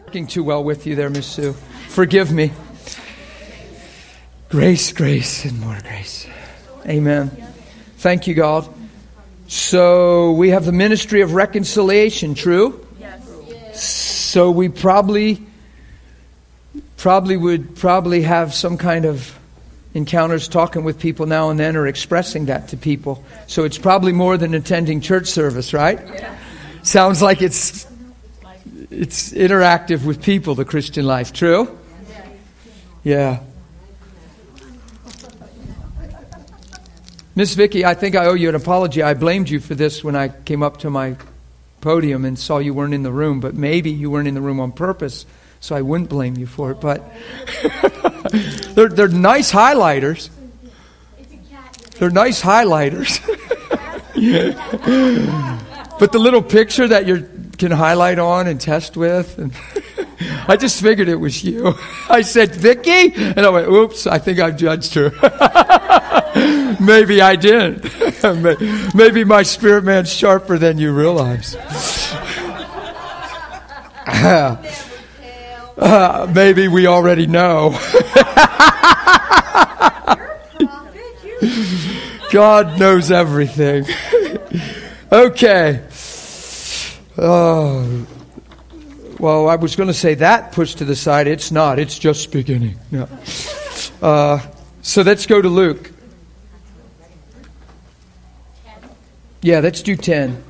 Working too well with you there, Miss Sue. Forgive me. Grace, grace, and more grace. Amen. Thank you, God. So we have the ministry of reconciliation, true? Yes. So we probably would have some kind of encounters talking with people now and then or expressing that to people. So it's probably more than attending church service, right? Yeah. Sounds like it's interactive with people, the Christian life. True? Yeah. Miss Vicky, I think I owe you an apology. I blamed you for this when I came up to my podium and saw you weren't in the room, but maybe you weren't in the room on purpose, so I wouldn't blame you for it. But they're nice highlighters. They're nice highlighters. But the little picture that you can highlight on and test with, and I just figured it was you. I said, Vicky? And I went, oops, I think I've judged her. Maybe I didn't. Maybe my spirit man's sharper than you realize. Maybe we already know. God knows everything. Okay. Well, I was going to say that pushed to the side. It's not. It's just beginning. No. So let's go to Luke. Yeah, let's do 10.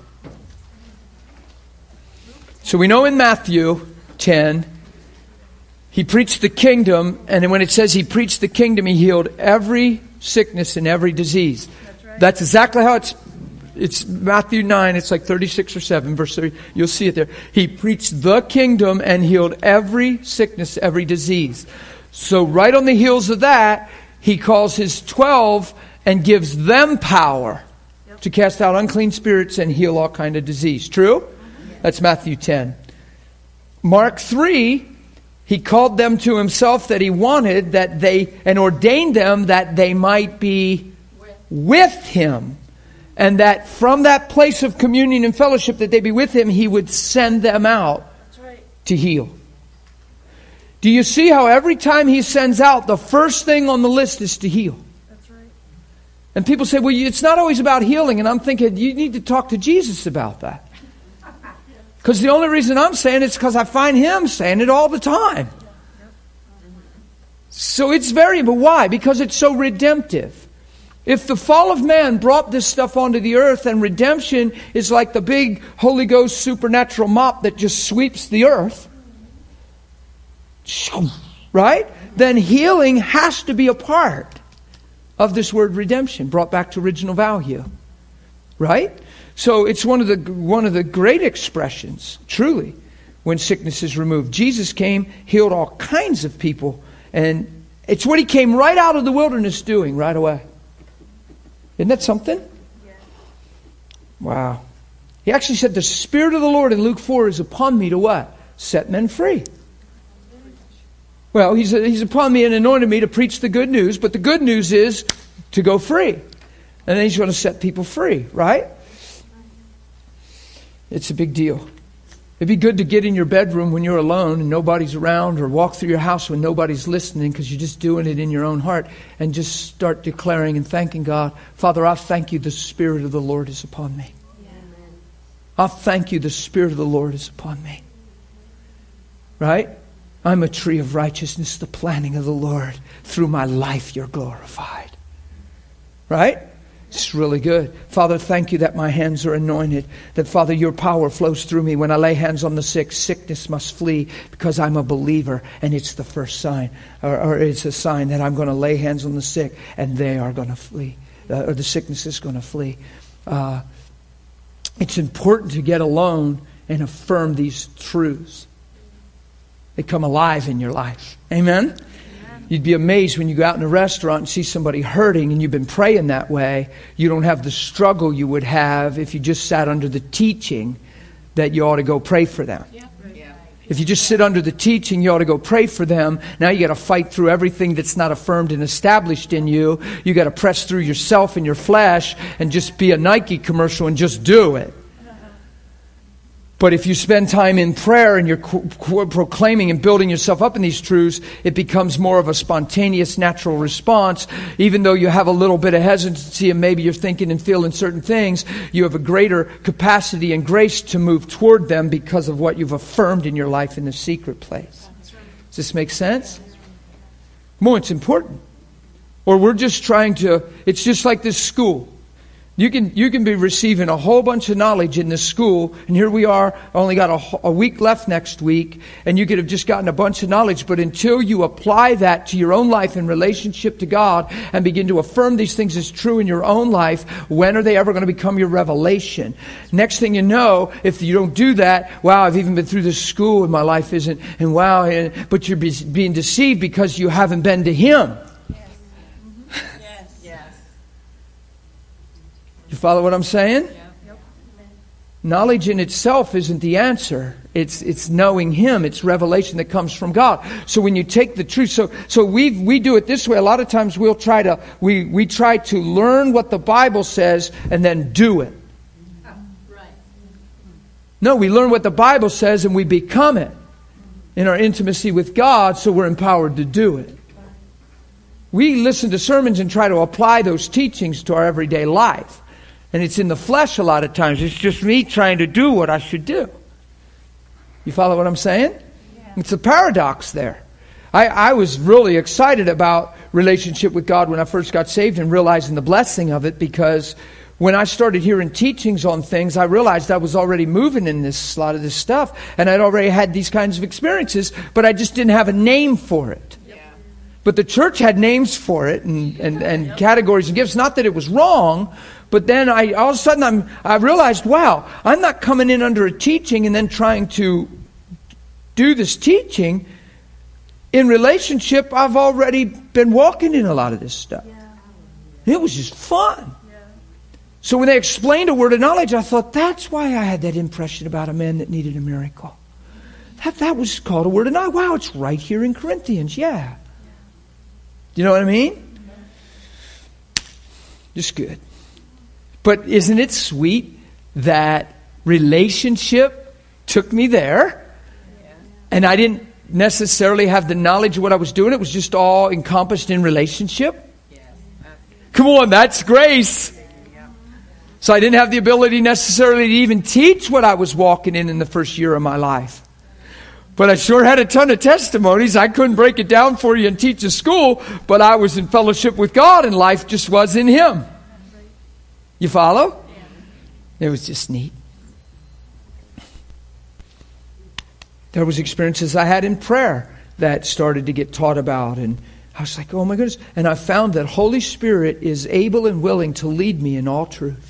So we know in Matthew 10, he preached the kingdom, and when it says he preached the kingdom, he healed every sickness and every disease. That's right. That's exactly how it's Matthew 9, it's like 36 or 7, verse 30. You'll see it there. He preached the kingdom and healed every sickness, every disease. So right on the heels of that, he calls his 12 and gives them power to cast out unclean spirits and heal all kind of disease. True? That's Matthew 10. Mark 3, he called them to himself that he wanted and ordained them that they might be with him. And that from that place of communion and fellowship that they be with him, he would send them out to heal. Do you see how every time he sends out, the first thing on the list is to heal? That's right. And people say, well, it's not always about healing. And I'm thinking, you need to talk to Jesus about that. Because the only reason I'm saying it's because I find him saying it all the time. So it's but why? Because it's so redemptive. If the fall of man brought this stuff onto the earth and redemption is like the big Holy Ghost supernatural mop that just sweeps the earth, right? Then healing has to be a part of this word redemption, brought back to original value, right? So it's one of the great expressions, truly, when sickness is removed. Jesus came, healed all kinds of people, and it's what he came right out of the wilderness doing right away. Isn't that something? Yeah. Wow. He actually said, the Spirit of the Lord in Luke 4 is upon me to what? Set men free. Well, he's upon me and anointed me to preach the good news, but the good news is to go free. And then he's going to set people free, right? It's a big deal. It'd be good to get in your bedroom when you're alone and nobody's around, or walk through your house when nobody's listening because you're just doing it in your own heart, and just start declaring and thanking God. Father, I thank you the Spirit of the Lord is upon me. Amen. I thank you the Spirit of the Lord is upon me. Right? I'm a tree of righteousness, the planting of the Lord. Through my life you're glorified. Right? It's really good. Father, thank you that my hands are anointed. That, Father, your power flows through me. When I lay hands on the sick, sickness must flee because I'm a believer. And it's the first sign, or it's a sign that I'm going to lay hands on the sick and they are going to flee. Or the sickness is going to flee. It's important to get alone and affirm these truths. They come alive in your life. Amen? You'd be amazed when you go out in a restaurant and see somebody hurting and you've been praying that way. You don't have the struggle you would have if you just sat under the teaching that you ought to go pray for them. Yeah. If you just sit under the teaching, you ought to go pray for them. Now you got to fight through everything that's not affirmed and established in you. You got to press through yourself and your flesh and just be a Nike commercial and just do it. But if you spend time in prayer and you're proclaiming and building yourself up in these truths, it becomes more of a spontaneous, natural response. Even though you have a little bit of hesitancy and maybe you're thinking and feeling certain things, you have a greater capacity and grace to move toward them because of what you've affirmed in your life in the secret place. Does this make sense? More, it's important. Or we're just trying to, it's just like this school. You can be receiving a whole bunch of knowledge in this school, and here we are, only got a week left next week, and you could have just gotten a bunch of knowledge, but until you apply that to your own life in relationship to God and begin to affirm these things as true in your own life, when are they ever going to become your revelation? Next thing you know, if you don't do that, wow, I've even been through this school and my life isn't, and wow, but you're being deceived because you haven't been to Him. You follow what I'm saying? Yep. Knowledge in itself isn't the answer. It's knowing Him. It's revelation that comes from God. So when you take the truth, so we do it this way. A lot of times we try to learn what the Bible says and then do it. Right. No, we learn what the Bible says and we become it in our intimacy with God, so we're empowered to do it. We listen to sermons and try to apply those teachings to our everyday life. And it's in the flesh a lot of times. It's just me trying to do what I should do. You follow what I'm saying? Yeah. It's a paradox there. I was really excited about relationship with God when I first got saved and realizing the blessing of it, because when I started hearing teachings on things, I realized I was already moving in a lot of this stuff. And I'd already had these kinds of experiences, but I just didn't have a name for it. But the church had names for it and categories and gifts. Not that it was wrong, but then all of a sudden I realized, wow, I'm not coming in under a teaching and then trying to do this teaching. In relationship, I've already been walking in a lot of this stuff. Yeah. It was just fun. Yeah. So when they explained a word of knowledge, I thought, that's why I had that impression about a man that needed a miracle. That was called a word of knowledge. Wow, it's right here in Corinthians. Yeah. You know what I mean? Just good. But isn't it sweet that relationship took me there? And I didn't necessarily have the knowledge of what I was doing. It was just all encompassed in relationship. Come on, that's grace. So I didn't have the ability necessarily to even teach what I was walking in the first year of my life. But I sure had a ton of testimonies. I couldn't break it down for you and teach a school, but I was in fellowship with God and life just was in Him. You follow? It was just neat. There was experiences I had in prayer that started to get taught about, and I was like, oh my goodness. And I found that Holy Spirit is able and willing to lead me in all truth.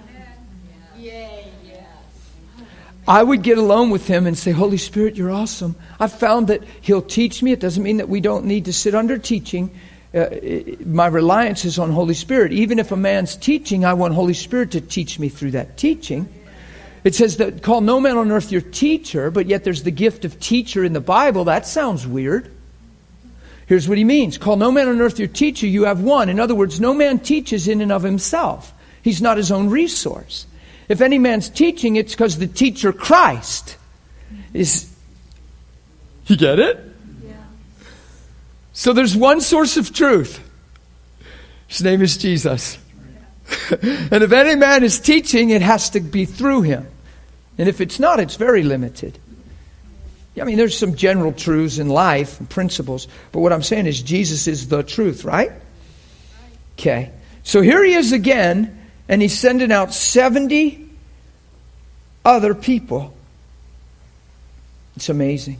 I would get alone with Him and say, Holy Spirit, you're awesome. I've found that He'll teach me. It doesn't mean that we don't need to sit under teaching. My reliance is on Holy Spirit. Even if a man's teaching, I want Holy Spirit to teach me through that teaching. It says that call no man on earth your teacher, but yet there's the gift of teacher in the Bible. That sounds weird. Here's what he means. Call no man on earth your teacher, you have one. In other words, no man teaches in and of himself. He's not his own resource. If any man's teaching, it's because the teacher, Christ, is... You get it? Yeah. So there's one source of truth. His name is Jesus. And if any man is teaching, it has to be through Him. And if it's not, it's very limited. I mean, there's some general truths in life and principles. But what I'm saying is Jesus is the truth, right? Okay. So here He is again. And He's sending out 70 other people. It's amazing.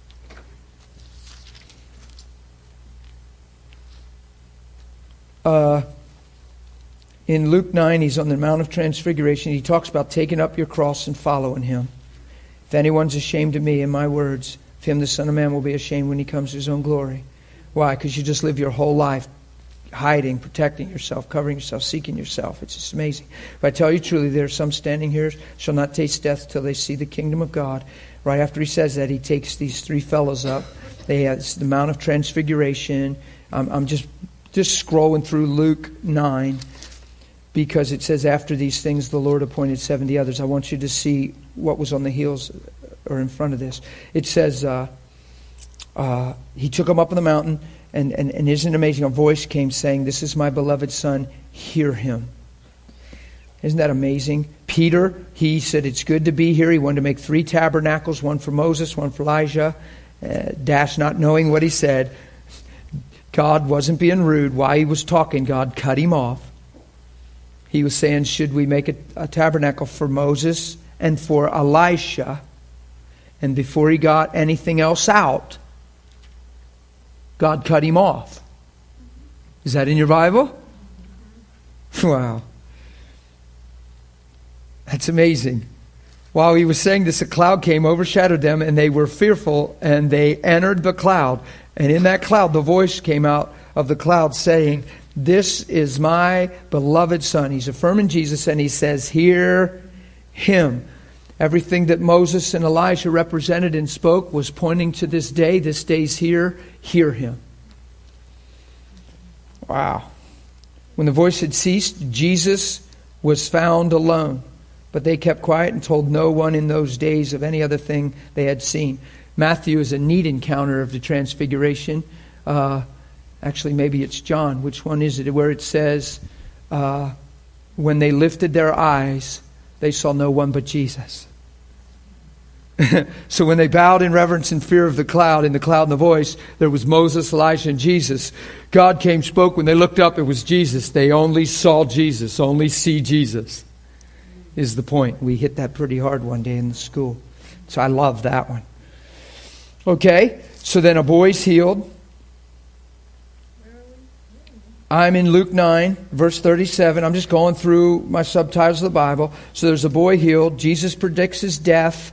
In Luke 9, He's on the Mount of Transfiguration. He talks about taking up your cross and following Him. If anyone's ashamed of me and my words, of him the Son of Man will be ashamed when He comes to His own glory. Why? Because you just live your whole life hiding, protecting yourself, covering yourself, seeking yourself. It's just amazing. If I tell you truly, there are some standing here shall not taste death till they see the kingdom of God. Right after He says that, He takes these three fellows up. It's the Mount of Transfiguration. I'm just scrolling through Luke 9. because it says, after these things, the Lord appointed 70 others. I want you to see what was on the heels or in front of this. It says, he took them up on the mountain, and isn't it amazing? A voice came saying, "This is my beloved Son, hear him." Isn't that amazing? Peter, he said, "It's good to be here." He wanted to make 3 tabernacles, one for Moses, one for Elijah. Not knowing what he said. God wasn't being rude. While he was talking, God cut him off. He was saying, should we make a tabernacle for Moses and for Elisha? And before he got anything else out, God cut him off. Is that in your Bible? Wow. That's amazing. While he was saying this, a cloud came, overshadowed them, and they were fearful, and they entered the cloud. And in that cloud, the voice came out of the cloud saying, "This is my beloved Son." He's affirming Jesus, and he says, "Hear him." Everything that Moses and Elijah represented and spoke was pointing to this day. This day's here. Hear him. Wow. When the voice had ceased, Jesus was found alone. But they kept quiet and told no one in those days of any other thing they had seen. Matthew is a neat encounter of the transfiguration. Actually, maybe it's John. Which one is it? Where it says, when they lifted their eyes, they saw no one but Jesus. So when they bowed in reverence and fear of the cloud, in the cloud and the voice, there was Moses, Elijah, and Jesus. God came, spoke. When they looked up, it was Jesus. They only saw Jesus, only see Jesus, is the point. We hit that pretty hard one day in the school. So I love that one. Okay, so then a boy's healed. I'm in Luke 9, verse 37. I'm just going through my subtitles of the Bible. So there's a boy healed. Jesus predicts his death.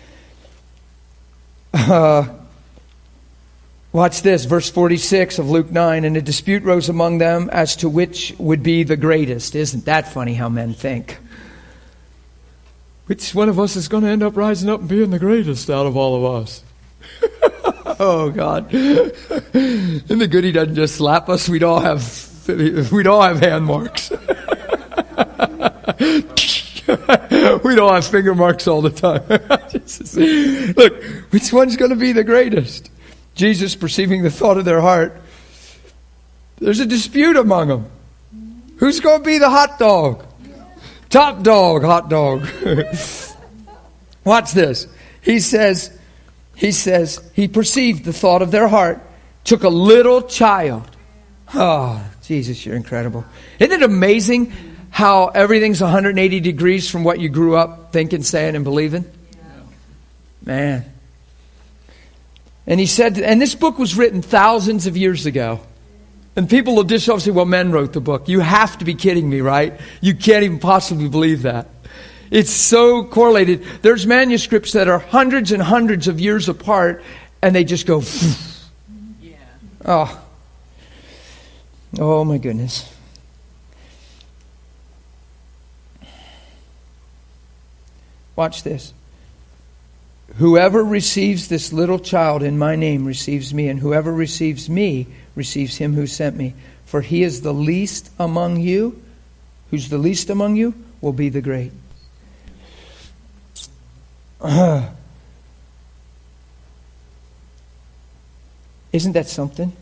Watch this, verse 46 of Luke 9. And a dispute rose among them as to which would be the greatest. Isn't that funny how men think? Which one of us is going to end up rising up and being the greatest out of all of us? Oh, God. Isn't it good he doesn't just slap us? We'd all have hand marks. We'd all have finger marks all the time. Look, which one's going to be the greatest? Jesus, perceiving the thought of their heart, there's a dispute among them. Who's going to be the hot dog? Top dog, hot dog. Watch this. He says, he perceived the thought of their heart, took a little child. Oh, Jesus, you're incredible. Isn't it amazing how everything's 180 degrees from what you grew up thinking, saying, and believing? Man. And he said, and this book was written thousands of years ago. And people will just say, well, men wrote the book. You have to be kidding me, right? You can't even possibly believe that. It's so correlated. There's manuscripts that are hundreds and hundreds of years apart, and they just go, yeah. Oh my goodness. Watch this. Whoever receives this little child in my name receives me, and whoever receives me receives him who sent me. For he is the least among you. Who's the least among you will be the great. Isn't that something?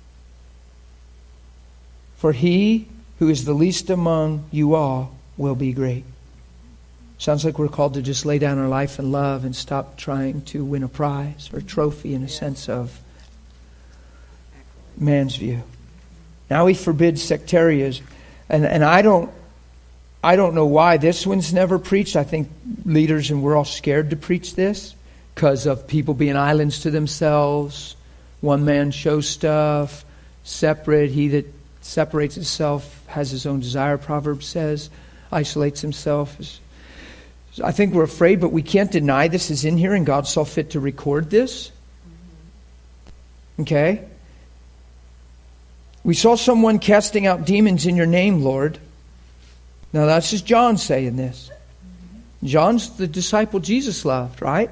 For he who is the least among you all will be great. Sounds like we're called to just lay down our life and love and stop trying to win a prize or a trophy in a sense of man's view. Now he forbids sectarianism. And I don't know why this one's never preached. I think leaders, and we're all scared to preach this because of people being islands to themselves, one man show stuff, separate. He that separates himself has his own desire, Proverbs says, isolates himself. I think we're afraid, but we can't deny this is in here, and God saw fit to record this. Okay? We saw someone casting out demons in your name, Lord. Now that's just John saying this. John's the disciple Jesus loved, right?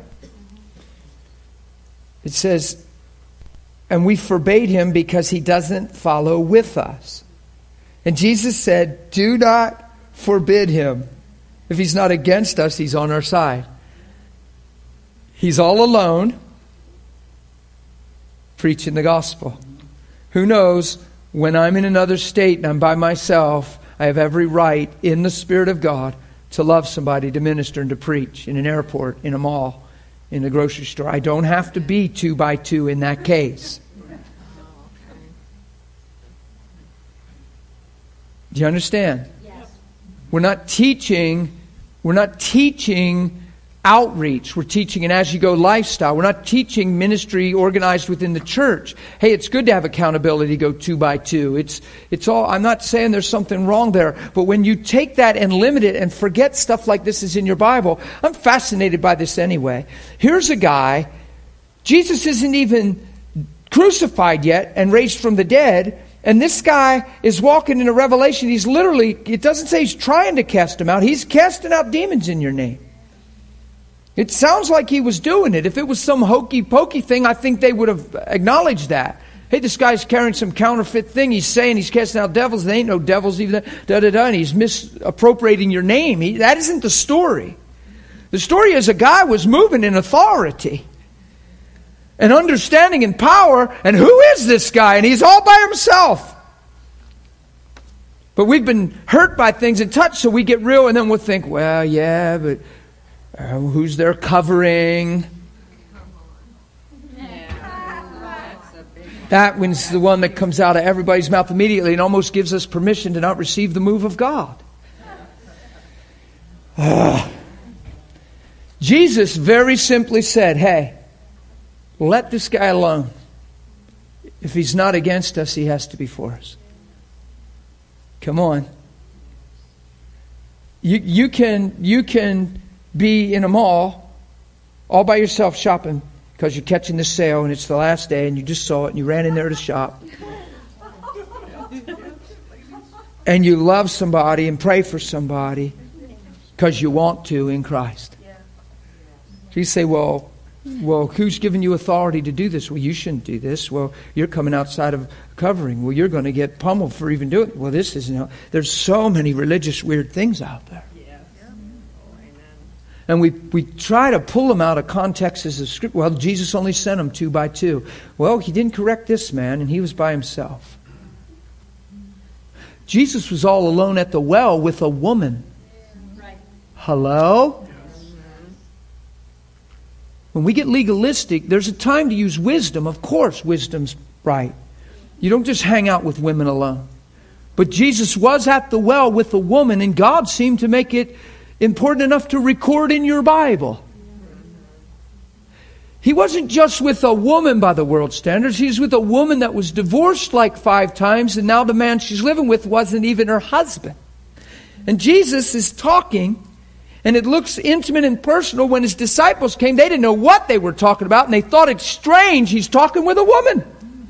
It says, and we forbade him because he doesn't follow with us. And Jesus said, do not forbid him. If he's not against us, he's on our side. He's all alone preaching the gospel. Who knows, when I'm in another state and I'm by myself, I have every right in the Spirit of God to love somebody, to minister and to preach in an airport, in a mall, in the grocery store. I don't have to be 2 by 2 in that case. Do you understand? Yes. We're not teaching outreach. We're teaching an as-you-go lifestyle. We're not teaching ministry organized within the church. Hey, it's good to have accountability, go 2 by 2. It's all, I'm not saying there's something wrong there, but when you take that and limit it and forget stuff like this is in your Bible, I'm fascinated by this anyway. Here's a guy, Jesus isn't even crucified yet and raised from the dead, and this guy is walking in a revelation. He's literally, it doesn't say he's trying to cast them out. He's casting out demons in your name. It sounds like he was doing it. If it was some hokey-pokey thing, I think they would have acknowledged that. Hey, this guy's carrying some counterfeit thing. He's saying he's casting out devils. There ain't no devils even. And he's misappropriating your name. That isn't the story. The story is a guy was moving in authority and understanding and power. And who is this guy? And he's all by himself. But we've been hurt by things and touched, so we get real, and then we'll think, well, yeah, but who's there covering? That one's the one that comes out of everybody's mouth immediately and almost gives us permission to not receive the move of God. Jesus very simply said, hey, let this guy alone. If he's not against us, he has to be for us. Come on. You can be in a mall all by yourself shopping because you're catching this sale and it's the last day and you just saw it and you ran in there to shop. And you love somebody and pray for somebody because you want to in Christ. So you say, well, who's giving you authority to do this? Well, you shouldn't do this. Well, you're coming outside of covering. Well, you're going to get pummeled for even doing it. Well, this isn't. There's so many religious weird things out there. And we try to pull them out of context as a script. Well, Jesus only sent them 2 by 2. Well, he didn't correct this man, and he was by himself. Jesus was all alone at the well with a woman. Right. Hello? When we get legalistic, there's a time to use wisdom. Of course, wisdom's right. You don't just hang out with women alone. But Jesus was at the well with a woman, and God seemed to make it important enough to record in your Bible. He wasn't just with a woman by the world standards. He was with a woman that was divorced like 5 times, and now the man she's living with wasn't even her husband. And Jesus is talking, and it looks intimate and personal. When his disciples came, they didn't know what they were talking about, and they thought it's strange he's talking with a woman.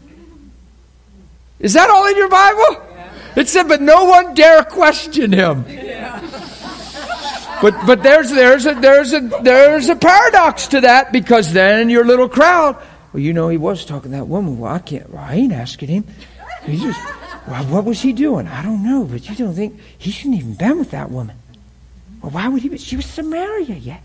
Is that all in your Bible? Yeah. It said, but no one dare question him. Yeah. But there's a paradox to that, because then your little crowd, well, you know, he was talking to that woman. Well, I ain't asking him. He just, well, what was he doing? I don't know, but you don't think he shouldn't even been with that woman. Well, why would he? She was Samaria yet.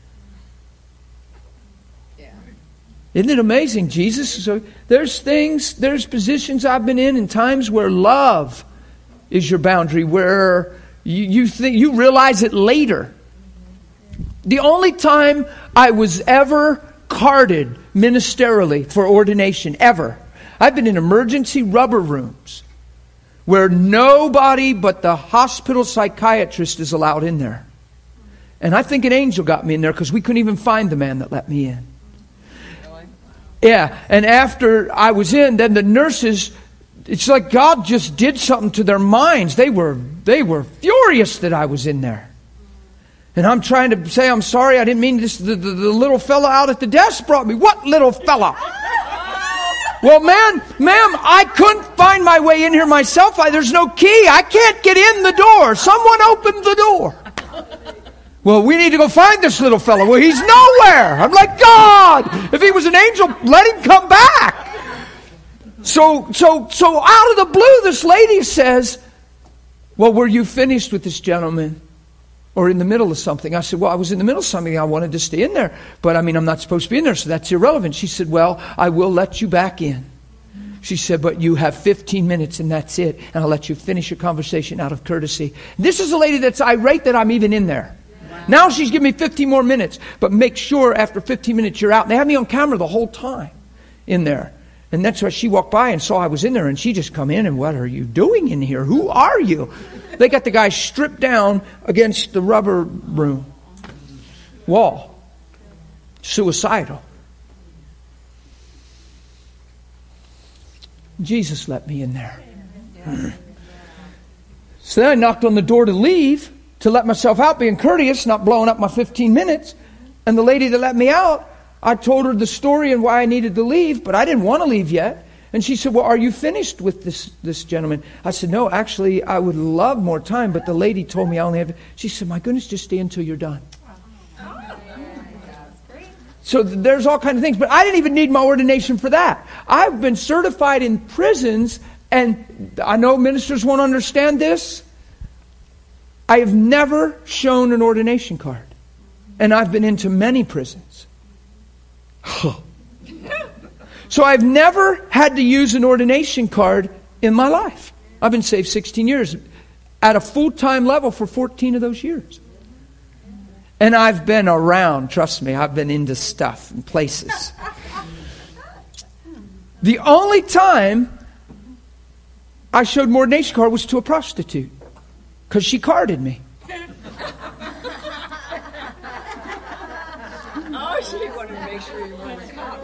Yeah. Isn't it amazing, Jesus? So there's positions I've been in times where love is your boundary, where you think you realize it later. The only time I was ever carded ministerially for ordination, ever, I've been in emergency rubber rooms where nobody but the hospital psychiatrist is allowed in there. And I think an angel got me in there because we couldn't even find the man that let me in. Yeah, and after I was in, then the nurses, it's like God just did something to their minds. They were furious that I was in there. And I'm trying to say, I'm sorry, I didn't mean this. The little fella out at the desk brought me. What little fella? Well, ma'am, I couldn't find my way in here myself. There's no key. I can't get in the door. Someone opened the door. Well, we need to go find this little fella. Well, he's nowhere. I'm like, God, if he was an angel, let him come back. So out of the blue, this lady says, well, were you finished with this gentleman or in the middle of something? I said, well, I was in the middle of something. I wanted to stay in there. But I'm not supposed to be in there, so that's irrelevant. She said, well, I will let you back in. She said, but you have 15 minutes and that's it. And I'll let you finish your conversation out of courtesy. This is a lady that's irate that I'm even in there. Wow. Now she's giving me 15 more minutes. But make sure after 15 minutes you're out. And they had me on camera the whole time in there. And that's why she walked by and saw I was in there. And she just come in and, what are you doing in here? Who are you? They got the guy stripped down against the rubber room wall. Suicidal. Jesus let me in there. So then I knocked on the door to leave, to let myself out, being courteous, not blowing up my 15 minutes. And the lady that let me out, I told her the story and why I needed to leave, but I didn't want to leave yet. And she said, well, are you finished with this gentleman? I said, no, actually, I would love more time, but the lady told me I only have... She said, my goodness, just stay until you're done. So there's all kinds of things. But I didn't even need my ordination for that. I've been certified in prisons, and I know ministers won't understand this. I have never shown an ordination card. And I've been into many prisons. So I've never had to use an ordination card in my life. I've been saved 16 years. At a full-time level for 14 of those years. And I've been around, trust me, I've been into stuff and places. The only time I showed my ordination card was to a prostitute. Because she carded me. Oh, she wanted to make sure you weren't a cop.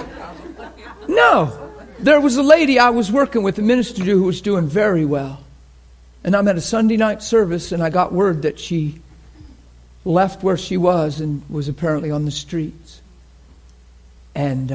No. There was a lady I was working with, a minister who was doing very well. And I'm at a Sunday night service and I got word that she left where she was and was apparently on the streets. And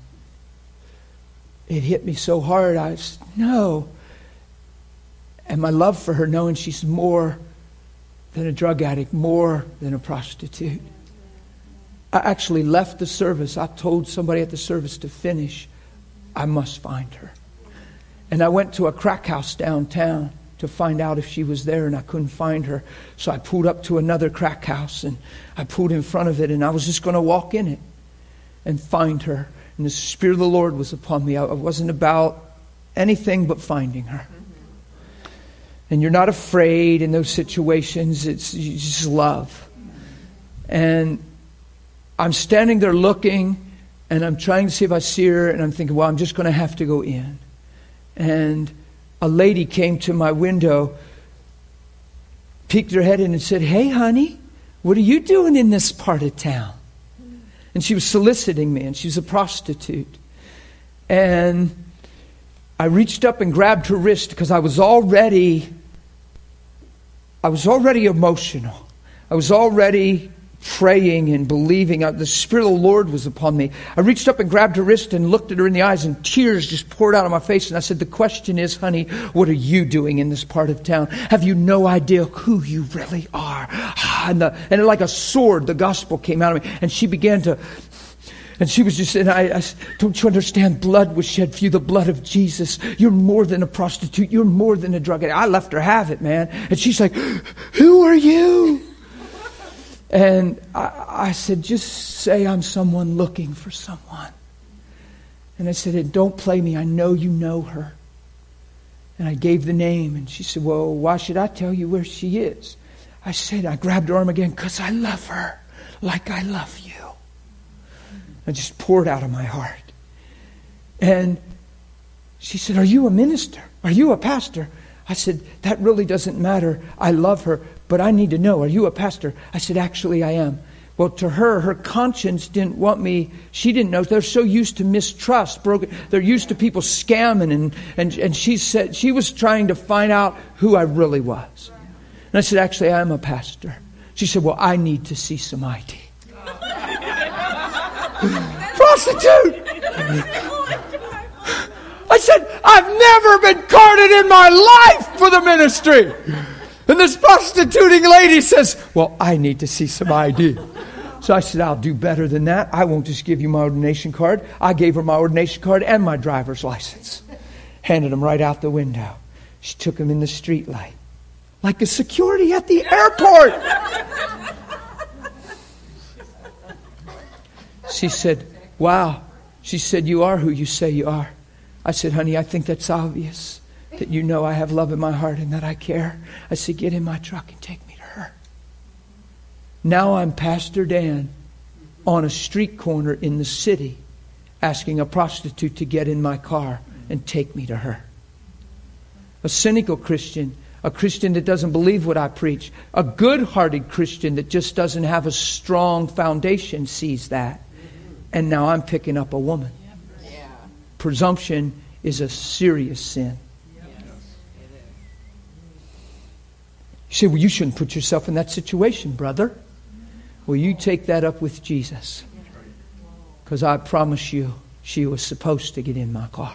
it hit me so hard. I said, no. And my love for her, knowing she's more than a drug addict, more than a prostitute. I actually left the service. I told somebody at the service to finish. I must find her. And I went to a crack house downtown to find out if she was there, and I couldn't find her. So I pulled up to another crack house, and I pulled in front of it, and I was just going to walk in it and find her. And the Spirit of the Lord was upon me. I wasn't about anything but finding her. And you're not afraid in those situations. It's you just love. And I'm standing there looking, and I'm trying to see if I see her, and I'm thinking, well, I'm just going to have to go in. And a lady came to my window, peeked her head in and said, hey, honey, what are you doing in this part of town? And she was soliciting me, and she was a prostitute. And I reached up and grabbed her wrist because I was already emotional. I was already praying and believing. The Spirit of the Lord was upon me. I reached up and grabbed her wrist and looked at her in the eyes, and tears just poured out of my face. And I said, the question is, honey, what are you doing in this part of town? Have you no idea who you really are? And like a sword, the gospel came out of me. And she began to... And she was just saying, I don't you understand? Blood was shed for you, the blood of Jesus. You're more than a prostitute. You're more than a drug addict. I let her have it, man. And she's like, who are you? And I said, just say I'm someone looking for someone. And I said, don't play me. I know you know her. And I gave the name. And she said, well, why should I tell you where she is? I said, I grabbed her arm again, because I love her like I love you. I just poured out of my heart. And she said, are you a minister? Are you a pastor? I said, that really doesn't matter. I love her, but I need to know, are you a pastor? I said, actually, I am. Well, to her conscience didn't want me. She didn't know. They're so used to mistrust. They're used to people scamming. And she said she was trying to find out who I really was. And I said, actually, I am a pastor. She said, well, I need to see some ID. Prostitute! I said, I've never been carded in my life for the ministry. And this prostituting lady says, well, I need to see some ID. So I said, I'll do better than that. I won't just give you my ordination card. I gave her my ordination card and my driver's license. Handed them right out the window. She took them in the street light. like a security at the airport. She said, wow. She said, you are who you say you are. I said, honey, I think that's obvious. That you know I have love in my heart and that I care. I said, get in my truck and take me to her. Now I'm Pastor Dan on a street corner in the city asking a prostitute to get in my car and take me to her. A cynical Christian, a Christian that doesn't believe what I preach, a good-hearted Christian that just doesn't have a strong foundation sees that. And now I'm picking up a woman. Presumption is a serious sin. You say, well, you shouldn't put yourself in that situation, brother. Well, you take that up with Jesus. Because I promise you, she was supposed to get in my car.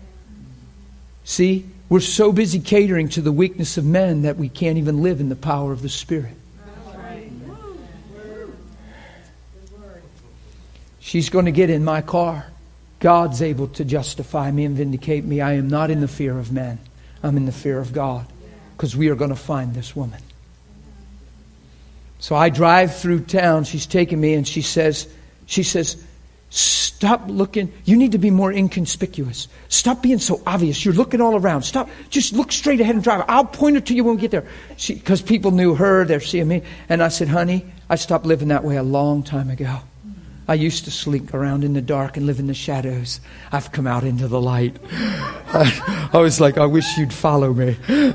See, we're so busy catering to the weakness of men that we can't even live in the power of the Spirit. She's going to get in my car. God's able to justify me and vindicate me. I am not in the fear of men. I'm in the fear of God. Because we are going to find this woman. So I drive through town. She's taking me and she says, stop looking. You need to be more inconspicuous. Stop being so obvious. You're looking all around. Stop. Just look straight ahead and drive. I'll point it to you when we get there. Because people knew her. They're seeing me. And I said, honey, I stopped living that way a long time ago. I used to slink around in the dark and live in the shadows. I've come out into the light. I was like, I wish you'd follow me.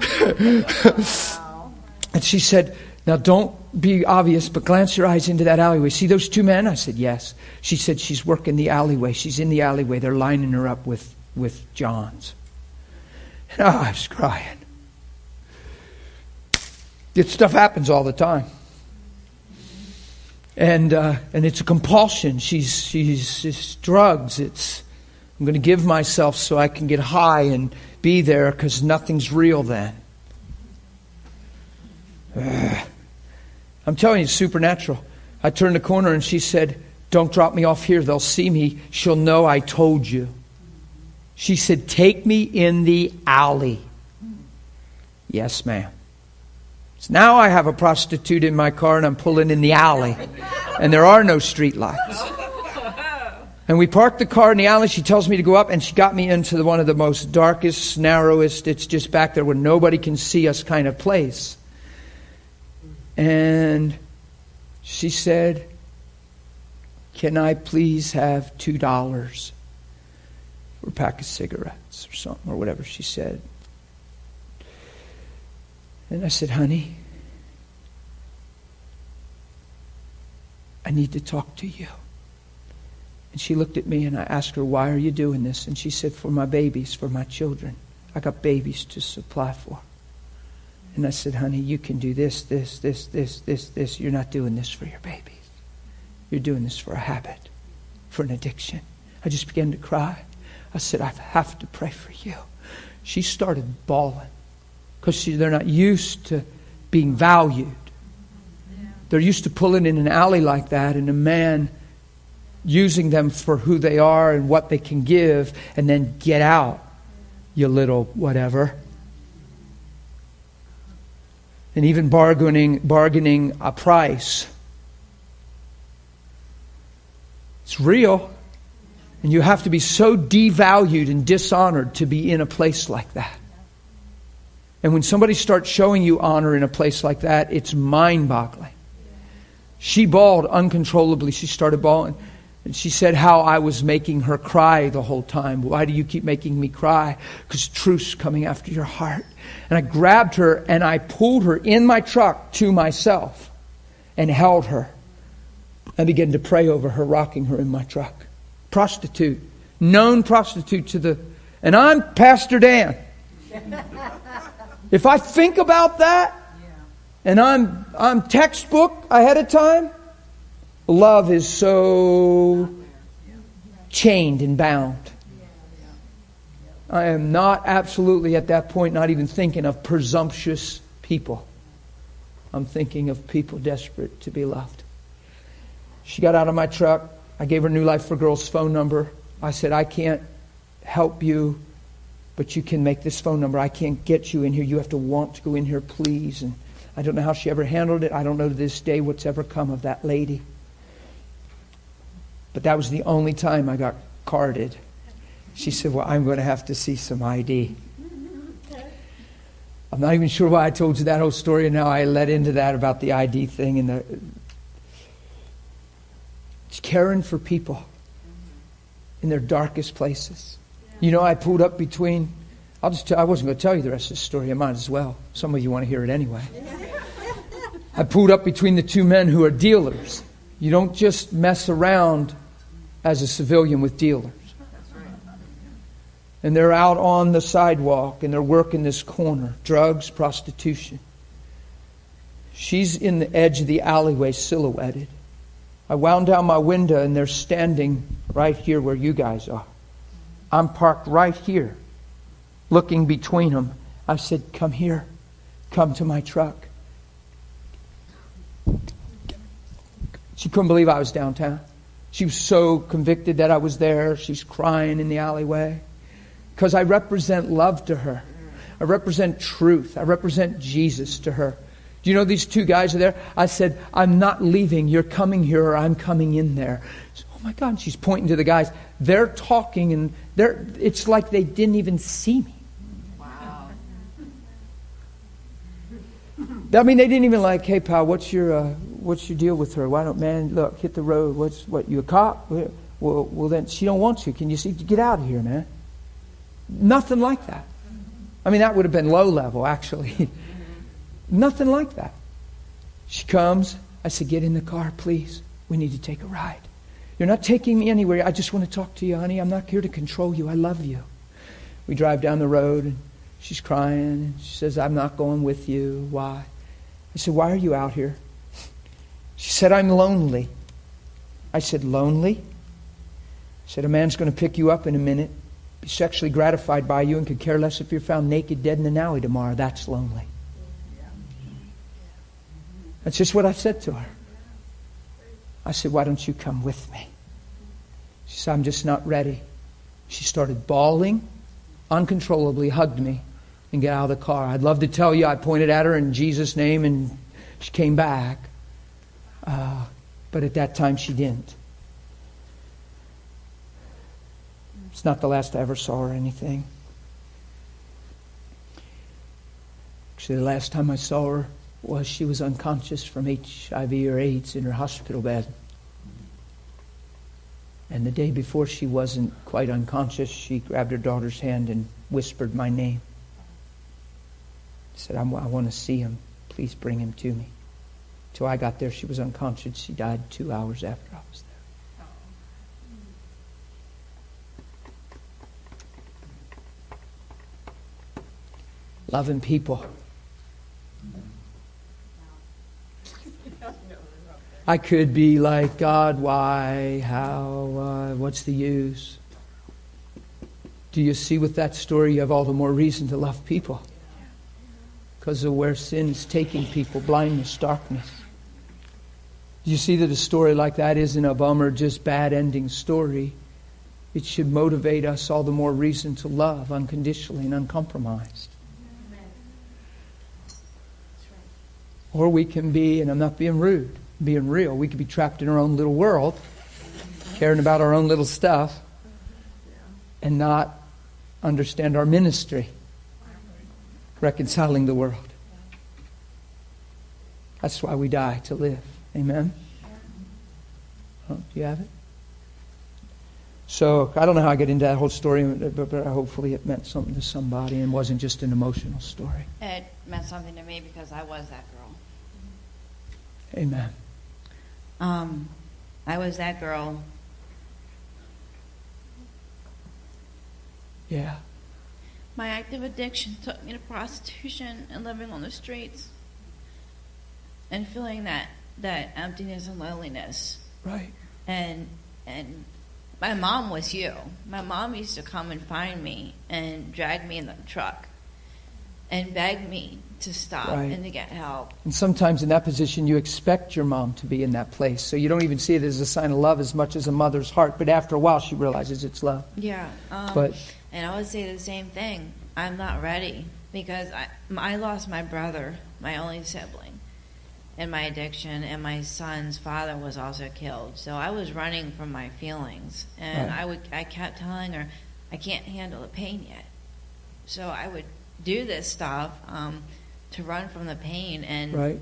And she said, now don't be obvious, but glance your eyes into that alleyway. See those two men? I said, yes. She said, she's working the alleyway. She's in the alleyway. They're lining her up with Johns. And I was crying. This stuff happens all the time. And it's a compulsion. It's drugs. I'm going to give myself so I can get high and be there because nothing's real then. I'm telling you, it's supernatural. I turned the corner and she said, don't drop me off here. They'll see me. She'll know I told you. She said, take me in the alley. Yes, ma'am. So now I have a prostitute in my car and I'm pulling in the alley. And there are no street lights. And we parked the car in the alley. She tells me to go up and she got me into one of the most darkest, narrowest, it's just back there where nobody can see us kind of place. And she said, can I please have $2 for a pack of cigarettes or something or whatever she said. And I said, honey, I need to talk to you. And she looked at me and I asked her, why are you doing this? And she said, for my babies, for my children. I got babies to supply for. And I said, honey, you can do this. You're not doing this for your babies. You're doing this for a habit, for an addiction. I just began to cry. I said, I have to pray for you. She started bawling because they're not used to being valued. They're used to pulling in an alley like that and a man using them for who they are and what they can give and then get out, you little whatever. And even bargaining a price. It's real. And you have to be so devalued and dishonored to be in a place like that. And when somebody starts showing you honor in a place like that, it's mind-boggling. She bawled uncontrollably. She started bawling. And she said how I was making her cry the whole time. Why do you keep making me cry? Because truth's coming after your heart. And I grabbed her and I pulled her in my truck to myself and held her. I began to pray over her, rocking her in my truck. Prostitute. Known prostitute to the... And I'm Pastor Dan. If I think about that, and I'm textbook ahead of time, love is so chained and bound. I am not absolutely at that point not even thinking of presumptuous people. I'm thinking of people desperate to be loved. She got out of my truck. I gave her New Life for Girls phone number. I said, I can't help you but you can make this phone number. I can't get you in here. You have to want to go in here, please. And I don't know how she ever handled it. I don't know to this day what's ever come of that lady. But that was the only time I got carded. She said, well, I'm going to have to see some ID. I'm not even sure why I told you that whole story, and now I led into that about the ID thing. And it's caring for people in their darkest places. You know, I pulled up between... I wasn't going to tell you the rest of the story. I might as well. Some of you want to hear it anyway. I pulled up between the two men who are dealers. You don't just mess around as a civilian with dealers. And they're out on the sidewalk and they're working this corner. Drugs, prostitution. She's in the edge of the alleyway silhouetted. I wound down my window and they're standing right here where you guys are. I'm parked right here, looking between them. I said, come here. Come to my truck. She couldn't believe I was downtown. She was so convicted that I was there. She's crying in the alleyway. Because I represent love to her. I represent truth. I represent Jesus to her. Do you know these two guys are there? I said, I'm not leaving. You're coming here or I'm coming in there. So, oh my God. And she's pointing to the guys. They're talking and it's like they didn't even see me. Wow. I mean, they didn't even like, hey, pal, what's your deal with her? Why don't, man, look, hit the road. What, you a cop? Well, then she don't want you. Can you see? Get out of here, man. Nothing like that. I mean, that would have been low level, actually. Nothing like that. She comes. I said, get in the car, please. We need to take a ride. You're not taking me anywhere. I just want to talk to you, honey. I'm not here to control you. I love you. We drive down the road, and she's crying. And she says, I'm not going with you. Why? I said, why are you out here? She said, I'm lonely. I said, lonely? I said, a man's going to pick you up in a minute, be sexually gratified by you, and could care less if you're found naked, dead in an alley tomorrow. That's lonely. That's just what I said to her. I said, why don't you come with me? She said, I'm just not ready. She started bawling uncontrollably, hugged me, and got out of the car. I'd love to tell you I pointed at her in Jesus' name and she came back. But at that time she didn't. It's not the last I ever saw her or anything. Actually, the last time I saw her was she was unconscious from HIV or AIDS in her hospital bed. And the day before she wasn't quite unconscious, she grabbed her daughter's hand and whispered my name. Said, I want to see him. Please bring him to me. Till I got there, she was unconscious. She died 2 hours after I was there. Loving people. I could be like, God, why, how, what's the use? Do you see with that story you have all the more reason to love people? Because of where sin is taking people, blindness, darkness. Do you see that a story like that isn't a bummer, just bad ending story? It should motivate us all the more reason to love unconditionally and uncompromised. Or we can be, and I'm not being rude, being real, we could be trapped in our own little world, caring about our own little stuff, and not understand our ministry, reconciling the world. That's why we die, to live. Amen? Oh, do you have it? So, I don't know how I get into that whole story, but hopefully it meant something to somebody and wasn't just an emotional story. It meant something to me because I was that girl. Amen. I was that girl. Yeah. My active addiction took me to prostitution and living on the streets and feeling that emptiness and loneliness. Right. And my mom was you. My mom used to come and find me and drag me in the truck and beg me to stop and to get help. And sometimes in that position you expect your mom to be in that place. So you don't even see it as a sign of love as much as a mother's heart. But after a while she realizes it's love. Yeah. And I would say the same thing. I'm not ready because I lost my brother, my only sibling, in my addiction, and my son's father was also killed. So I was running from my feelings, and I kept telling her, I can't handle the pain yet. So I would do this stuff to run from the pain, and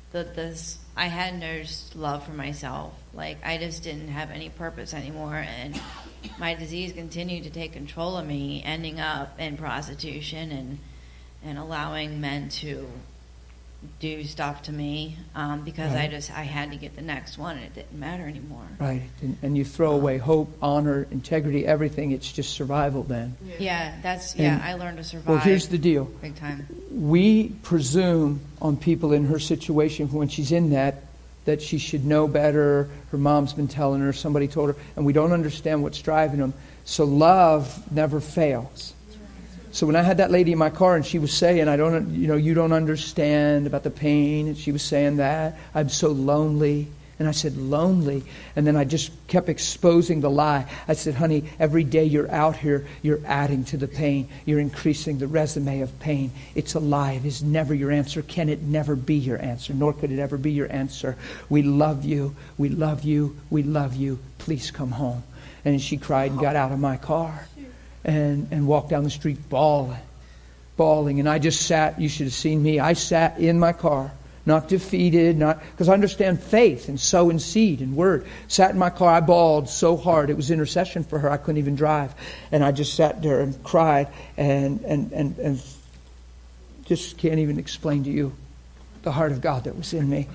I had no love for myself. Like, I just didn't have any purpose anymore, and my disease continued to take control of me, ending up in prostitution and allowing men to do stuff to me because I had to get the next one, and it didn't matter anymore. Right, and you throw away hope, honor, integrity, everything. It's just survival then. Yeah, I learned to survive. Well, here's the deal. Big time. We presume on people in her situation when she's in that she should know better. Her mom's been telling her, somebody told her, and we don't understand what's driving them. So love never fails. So when I had that lady in my car and she was saying, you don't understand about the pain, and she was saying that, I'm so lonely. And I said, lonely? And then I just kept exposing the lie. I said, honey, every day you're out here, you're adding to the pain. You're increasing the resume of pain. It's a lie. It is never your answer. Can it never be your answer? Nor could it ever be your answer. We love you. We love you. We love you. Please come home. And she cried and got out of my car. And walked down the street bawling. And I just sat, you should have seen me. I sat in my car, not defeated, because I understand faith and sowing seed and word. Sat in my car, I bawled so hard. It was intercession for her. I couldn't even drive. And I just sat there and cried and just can't even explain to you the heart of God that was in me.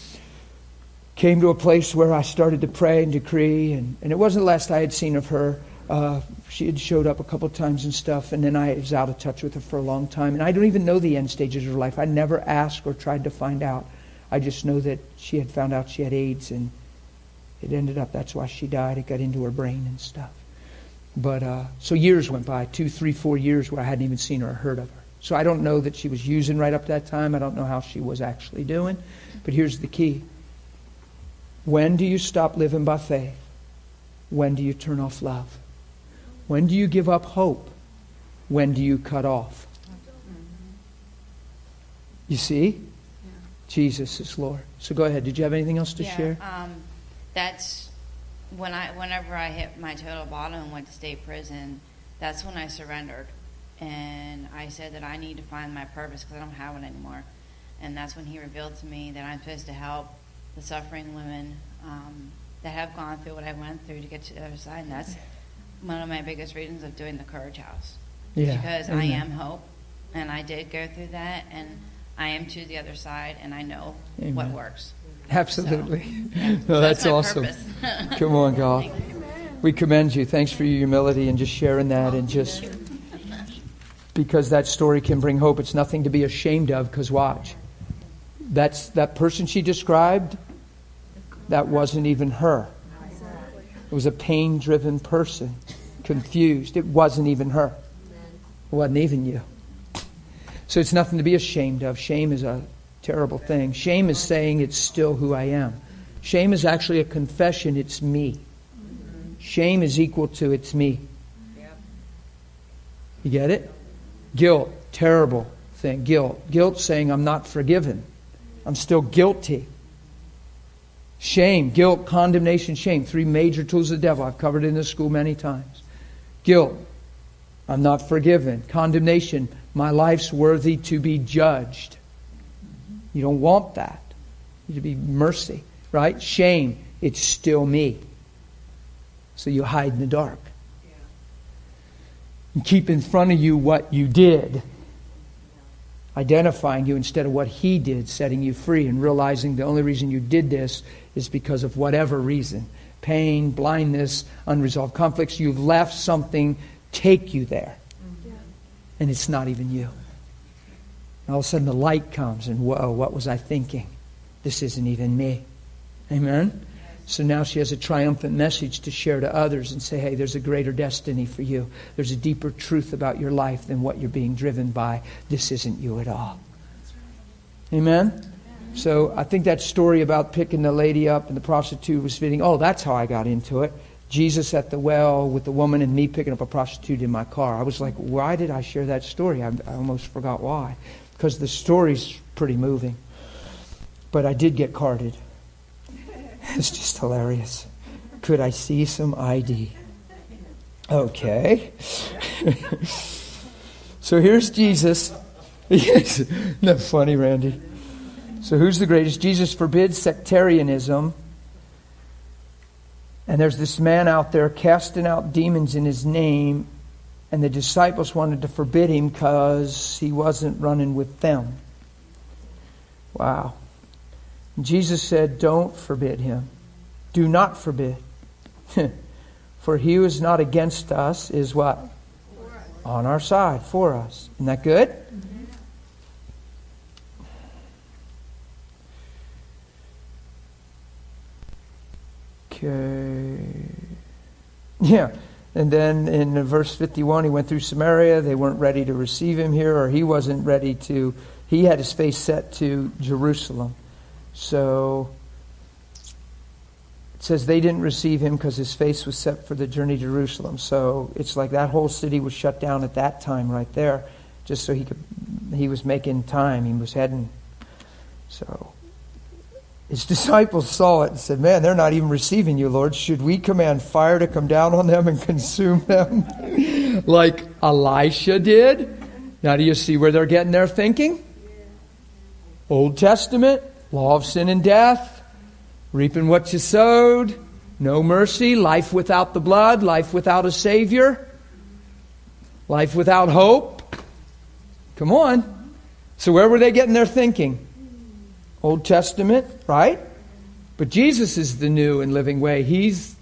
Came to a place where I started to pray and decree, and it wasn't the last I had seen of her. She had showed up a couple of times and stuff, and then I was out of touch with her for a long time. And I don't even know the end stages of her life. I never asked or tried to find out. I just know that she had found out she had AIDS, and it ended up, that's why she died. It got into her brain and stuff. But so years went by, 2, 3, 4 years where I hadn't even seen her or heard of her. So I don't know that she was using right up to that time. I don't know how she was actually doing. But here's the key. When do you stop living by faith? When do you turn off love? When do you give up hope? When do you cut off? You see? Jesus is Lord. So go ahead. Did you have anything else to share? That's whenever I hit my total bottom and went to state prison, that's when I surrendered. And I said that I need to find my purpose because I don't have it anymore. And that's when he revealed to me that I'm supposed to help the suffering women that have gone through what I went through to get to the other side. And that's one of my biggest reasons of doing the Courage House. Yeah. Because I am hope, and I did go through that, and I am to the other side, and I know what works. Absolutely. So, that's awesome. Come on, God. We commend you. Thanks for your humility and just sharing that, and just because that story can bring hope. It's nothing to be ashamed of, because watch. That person she described, that wasn't even her. It was a pain-driven person, confused. It wasn't even her. It wasn't even you. So it's nothing to be ashamed of. Shame is a terrible thing. Shame is saying it's still who I am. Shame is actually a confession, it's me. Shame is equal to it's me. You get it? Guilt, terrible thing. Guilt saying I'm not forgiven. I'm still guilty. Shame, guilt, condemnation, shame. 3 major tools of the devil. I've covered it in this school many times. Guilt, I'm not forgiven. Condemnation, my life's worthy to be judged. You don't want that. You to be mercy, right? Shame, it's still me. So you hide in the dark. And keep in front of you what you did. Identifying you instead of what he did, setting you free, and realizing the only reason you did this is because of whatever reason. Pain, blindness, unresolved conflicts. You've left something take you there. And it's not even you. And all of a sudden the light comes and whoa, what was I thinking? This isn't even me. Amen? So now she has a triumphant message to share to others and say, hey, there's a greater destiny for you. There's a deeper truth about your life than what you're being driven by. This isn't you at all. Amen? So I think that story about picking the lady up and the prostitute was fitting. Oh, that's how I got into it. Jesus at the well with the woman and me picking up a prostitute in my car. I was like, why did I share that story? I almost forgot why. Because the story's pretty moving. But I did get carded. It's just hilarious. Could I see some ID? Okay. So here's Jesus. Isn't that funny, Randy? So who's the greatest? Jesus forbids sectarianism. And there's this man out there casting out demons in his name. And the disciples wanted to forbid him because he wasn't running with them. Wow. Jesus said, don't forbid him. Do not forbid. For he who is not against us is what? On our side, for us. Isn't that good? Okay. Yeah. And then in verse 51, he went through Samaria. They weren't ready to receive him here, or he wasn't ready to. He had his face set to Jerusalem. So it says they didn't receive him because his face was set for the journey to Jerusalem. So it's like that whole city was shut down at that time right there, just so he was making time. He was heading. So his disciples saw it and said, man, they're not even receiving you, Lord. Should we command fire to come down on them and consume them like Elisha did? Now do you see where they're getting their thinking? Old Testament, law of sin and death, reaping what you sowed, no mercy, life without the blood, life without a Savior, life without hope. Come on. So where were they getting their thinking? Old Testament, right? But Jesus is the new and living way. He's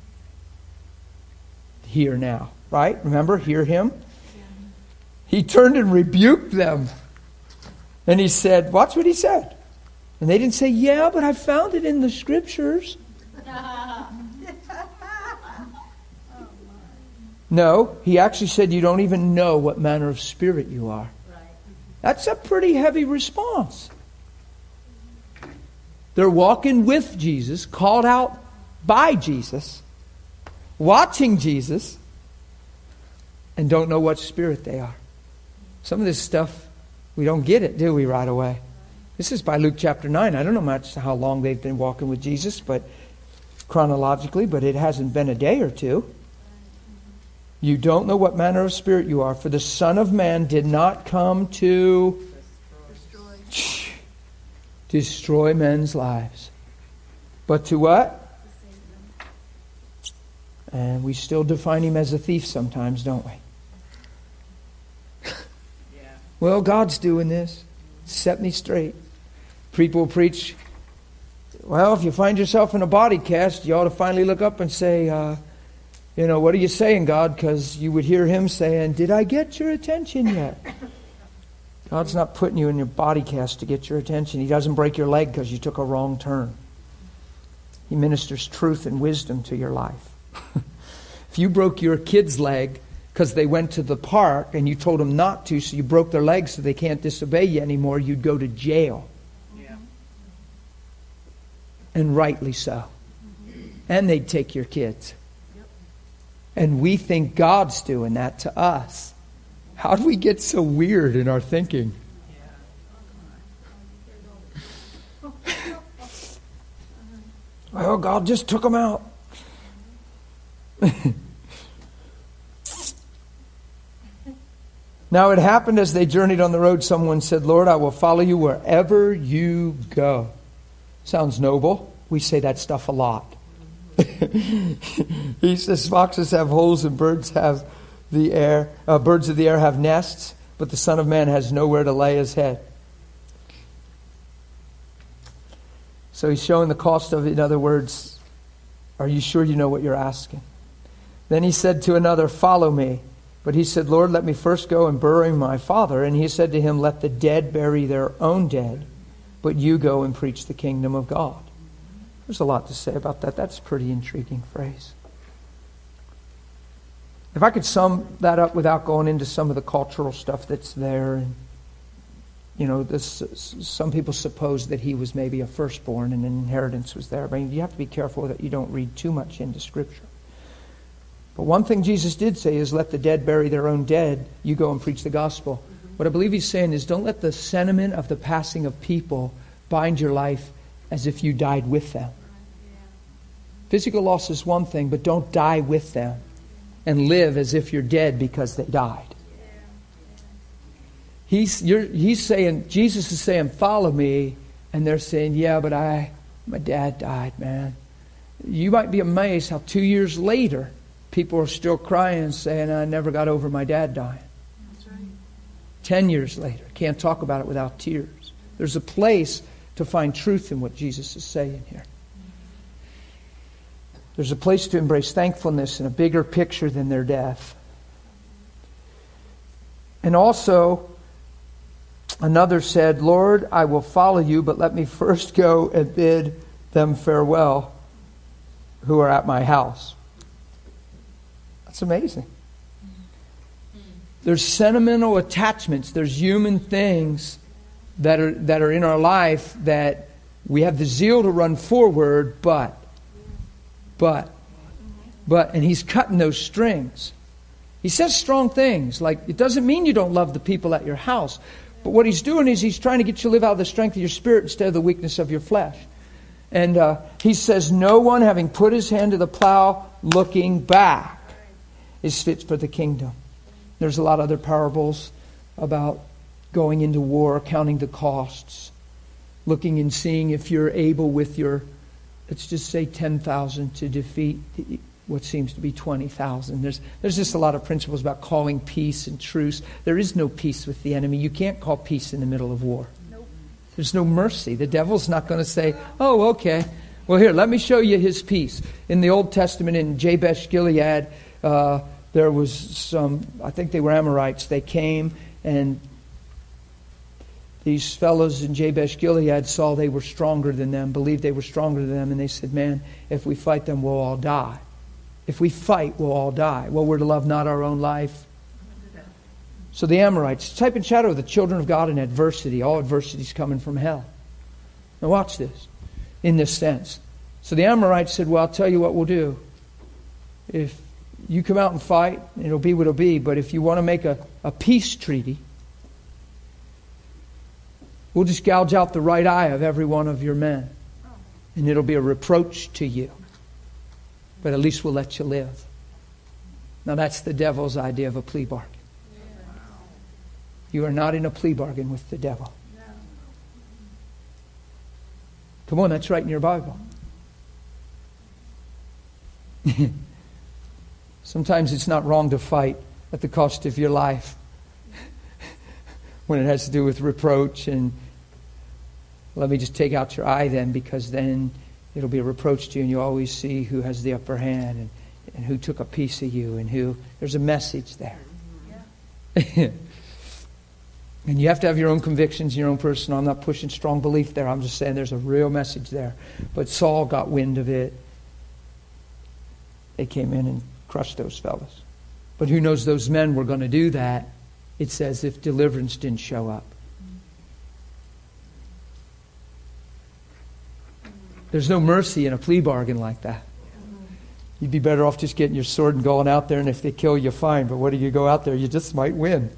here now, right? Remember, hear him? He turned and rebuked them. And he said, watch what he said. And they didn't say, yeah, but I found it in the scriptures. No, he actually said, you don't even know what manner of spirit you are. That's a pretty heavy response. They're walking with Jesus, called out by Jesus, watching Jesus, and don't know what spirit they are. Some of this stuff, we don't get it, do we, right away? This is by Luke chapter 9. I don't know much how long they've been walking with Jesus, but chronologically, but it hasn't been a day or two. You don't know what manner of spirit you are, for the Son of Man did not come to destroy men's lives, but to what? And we still define him as a thief sometimes, don't we? Well, God's doing this. Set me straight. People preach, well, if you find yourself in a body cast, you ought to finally look up and say, what are you saying, God? Because you would hear him saying, did I get your attention yet? God's not putting you in your body cast to get your attention. He doesn't break your leg because you took a wrong turn. He ministers truth and wisdom to your life. If you broke your kid's leg because they went to the park and you told them not to, so you broke their leg so they can't disobey you anymore, you'd go to jail. Yeah. And rightly so. And they'd take your kids. Yep. And we think God's doing that to us. How do we get so weird in our thinking? Well, God just took them out. Now it happened as they journeyed on the road, someone said, Lord, I will follow you wherever you go. Sounds noble. We say that stuff a lot. He says, foxes have holes and birds of the air have nests, but the Son of Man has nowhere to lay his head. So he's showing the cost of it. In other words, are you sure you know what you're asking? Then he said to another, follow me. But he said, Lord, let me first go and bury my father. And he said to him, let the dead bury their own dead, but you go and preach the kingdom of God. There's a lot to say about that. That's a pretty intriguing phrase. If I could sum that up without going into some of the cultural stuff that's there, and some people suppose that he was maybe a firstborn and an inheritance was there. But you have to be careful that you don't read too much into Scripture. But one thing Jesus did say is, let the dead bury their own dead. You go and preach the gospel. What I believe he's saying is, don't let the sentiment of the passing of people bind your life as if you died with them. Physical loss is one thing, but don't die with them and live as if you're dead because they died. He's saying, Jesus is saying, follow me. And they're saying, yeah, but my dad died, man. You might be amazed how 2 years later, people are still crying and saying, I never got over my dad dying. That's right. 10 years later, can't talk about it without tears. There's a place to find truth in what Jesus is saying here. There's a place to embrace thankfulness in a bigger picture than their death. And also, another said, Lord, I will follow you, but let me first go and bid them farewell who are at my house. That's amazing. There's sentimental attachments. There's human things that are in our life that we have the zeal to run forward, but, and he's cutting those strings. He says strong things, like it doesn't mean you don't love the people at your house. But what he's doing is he's trying to get you to live out of the strength of your spirit instead of the weakness of your flesh. And he says, no one having put his hand to the plow looking back is fit for the kingdom. There's a lot of other parables about going into war, counting the costs, looking and seeing if you're able with your, let's just say 10,000 to defeat what seems to be 20,000. There's just a lot of principles about calling peace and truce. There is no peace with the enemy. You can't call peace in the middle of war. Nope. There's no mercy. The devil's not going to say, oh, okay. Well, here, let me show you his peace. In the Old Testament, in Jabesh Gilead, there was some, I think they were Amorites. They came, and these fellows in Jabesh Gilead saw they were stronger than them, believed they were stronger than them, and they said, man, if we fight them, we'll all die. If we fight, we'll all die. Well, we're to love not our own life. So the Amorites, type and shadow of the children of God in adversity. All adversity is coming from hell. Now watch this, in this sense. So the Amorites said, well, I'll tell you what we'll do. If you come out and fight, it'll be what it'll be. But if you want to make a peace treaty, we'll just gouge out the right eye of every one of your men. And it'll be a reproach to you. But at least we'll let you live. Now that's the devil's idea of a plea bargain. You are not in a plea bargain with the devil. Come on, that's right in your Bible. Sometimes it's not wrong to fight at the cost of your life when it has to do with reproach and let me just take out your eye then, because then it'll be a reproach to you and you always see who has the upper hand and who took a piece of you and who, there's a message there. Yeah. And you have to have your own convictions, your own personal. I'm not pushing strong belief there. I'm just saying there's a real message there. But Saul got wind of it. They came in and crushed those fellas. But who knows, those men were going to do that, it says, if deliverance didn't show up. There's no mercy in a plea bargain like that. You'd be better off just getting your sword and going out there, and if they kill you, fine. But what do you go out there? You just might win.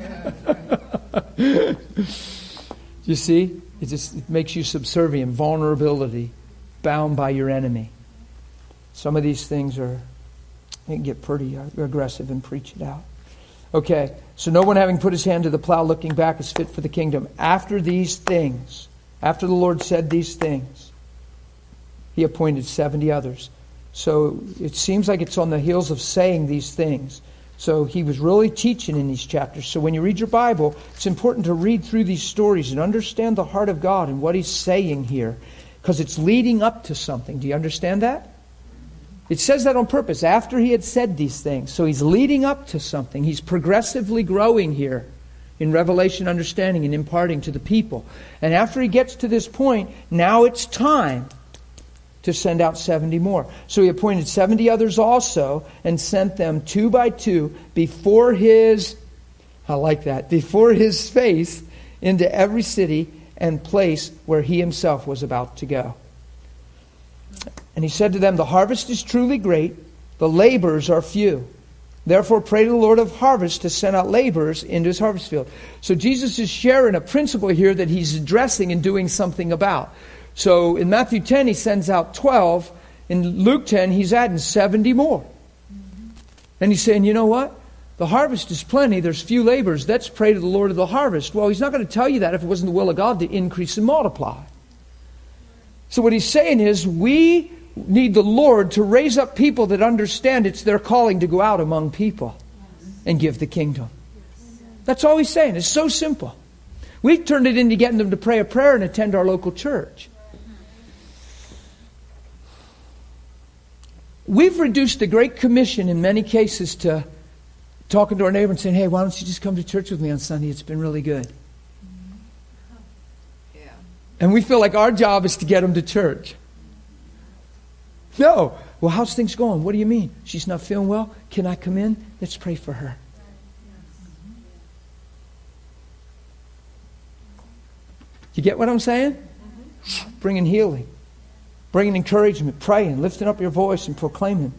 You see? It makes you subservient, vulnerability, bound by your enemy. Some of these things you can get pretty aggressive and preach it out. Okay, so no one having put his hand to the plow looking back is fit for the kingdom. After these things, after the Lord said these things, He appointed 70 others. So it seems like it's on the heels of saying these things. So He was really teaching in these chapters. So when you read your Bible, it's important to read through these stories and understand the heart of God and what He's saying here, because it's leading up to something. Do you understand that? It says that on purpose, after He had said these things. So He's leading up to something. He's progressively growing here in revelation, understanding, and imparting to the people. And after He gets to this point, now it's time to send out 70 more. So He appointed 70 others also and sent them 2 by 2 before His, I like that, before His face into every city and place where He Himself was about to go. And He said to them, the harvest is truly great, the laborers are few. Therefore, pray to the Lord of harvest to send out laborers into his harvest field. So Jesus is sharing a principle here that he's addressing and doing something about. So in Matthew 10, he sends out 12. In Luke 10, he's adding 70 more. And he's saying, you know what? The harvest is plenty. There's few laborers. Let's pray to the Lord of the harvest. Well, he's not going to tell you that if it wasn't the will of God to increase and multiply. So what he's saying is, we need the Lord to raise up people that understand it's their calling to go out among people and give the kingdom. That's all he's saying. It's so simple. We've turned it into getting them to pray a prayer and attend our local church. We've reduced the Great Commission in many cases to talking to our neighbor and saying, hey, why don't you just come to church with me on Sunday? It's been really good. Yeah. And we feel like our job is to get them to church. No. Well, how's things going? What do you mean? She's not feeling well? Can I come in? Let's pray for her. You get what I'm saying? Bringing healing. Bringing encouragement. Praying. Lifting up your voice and proclaiming.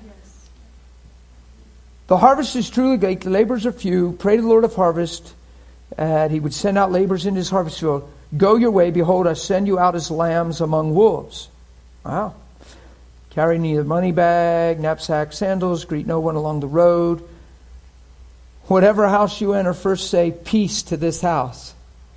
The harvest is truly great. The laborers are few. Pray to the Lord of harvest. He would send out laborers into his harvest field. Go your way. Behold, I send you out as lambs among wolves. Wow. Carry neither money bag, knapsack, sandals. Greet no one along the road. Whatever house you enter, first say, peace to this house.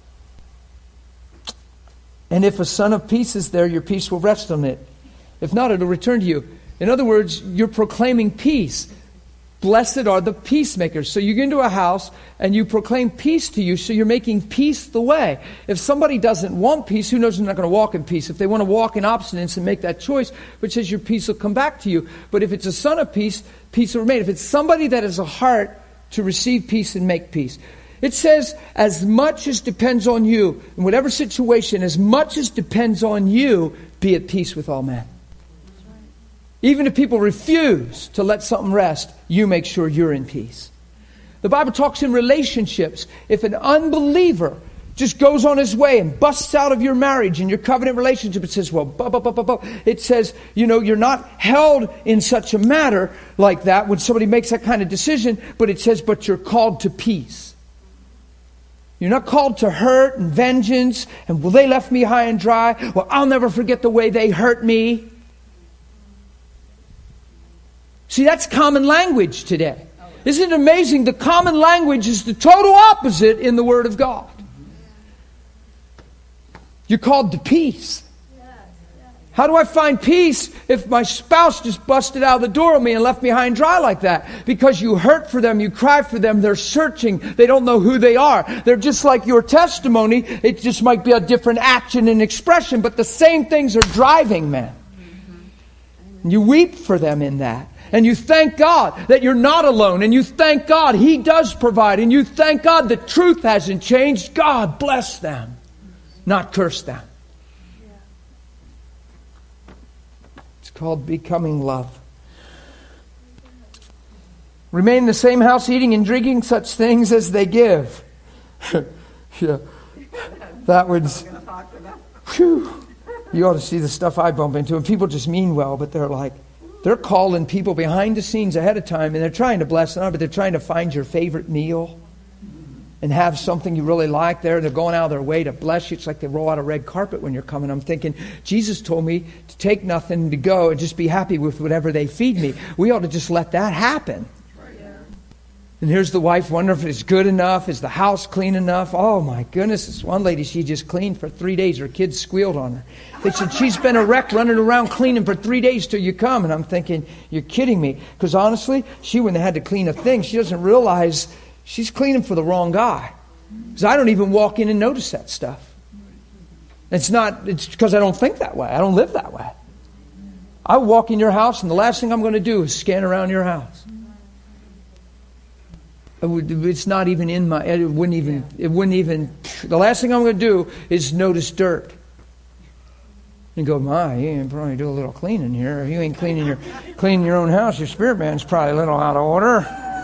And if a son of peace is there, your peace will rest on it. If not, it will return to you. In other words, you're proclaiming peace. Blessed are the peacemakers. So you get into a house and you proclaim peace to you, so you're making peace the way. If somebody doesn't want peace, who knows they're not going to walk in peace. If they want to walk in obstinance and make that choice, which says your peace will come back to you. But if it's a son of peace, peace will remain. If it's somebody that has a heart to receive peace and make peace. It says, as much as depends on you, in whatever situation, as much as depends on you, be at peace with all men. Even if people refuse to let something rest, you make sure you're in peace. The Bible talks in relationships. If an unbeliever just goes on his way and busts out of your marriage and your covenant relationship, it says, well, it says, you're not held in such a matter like that when somebody makes that kind of decision, but it says, but you're called to peace. You're not called to hurt and vengeance and, well, they left me high and dry. Well, I'll never forget the way they hurt me. See, that's common language today. Isn't it amazing? The common language is the total opposite in the Word of God. You're called to peace. How do I find peace if my spouse just busted out of the door on me and left me high and dry like that? Because you hurt for them, you cry for them, they're searching, they don't know who they are. They're just like your testimony. It just might be a different action and expression, but the same things are driving men. You weep for them in that. And you thank God that you're not alone. And you thank God He does provide. And you thank God the truth hasn't changed. God bless them, not curse them. It's called becoming love. Remain in the same house, eating and drinking such things as they give. Yeah, that was... Whew. You ought to see the stuff I bump into. And people just mean well, but they're calling people behind the scenes ahead of time, and they're trying to bless them, but they're trying to find your favorite meal and have something you really like there. They're going out of their way to bless you. It's like they roll out a red carpet when you're coming. I'm thinking, Jesus told me to take nothing, to go and just be happy with whatever they feed me. We ought to just let that happen. And here's the wife wondering if it's good enough. Is the house clean enough? Oh my goodness. This one lady, she just cleaned for 3 days. Her kids squealed on her. They said, she's been a wreck running around cleaning for 3 days till you come. And I'm thinking, you're kidding me. Because honestly, she wouldn't have had to clean a thing. She doesn't realize she's cleaning for the wrong guy. Because I don't even walk in and notice that stuff. It's because I don't think that way. I don't live that way. I walk in your house and the last thing I'm going to do is scan around your house. It's not even in my... It wouldn't even... The last thing I'm going to do is notice dirt. You go, you ain't probably do a little cleaning here. If you ain't cleaning your own house, your spirit man's probably a little out of order.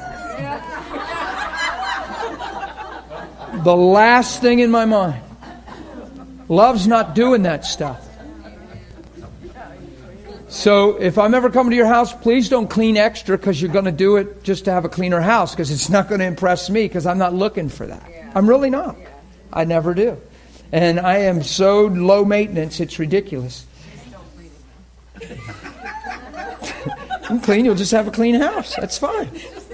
The last thing in my mind. Love's not doing that stuff. So if I'm ever coming to your house, please don't clean extra because you're going to do it just to have a cleaner house, because it's not going to impress me, because I'm not looking for that. I'm really not. I never do. And I am so low maintenance, it's ridiculous. You can clean, you'll just have a clean house. That's fine.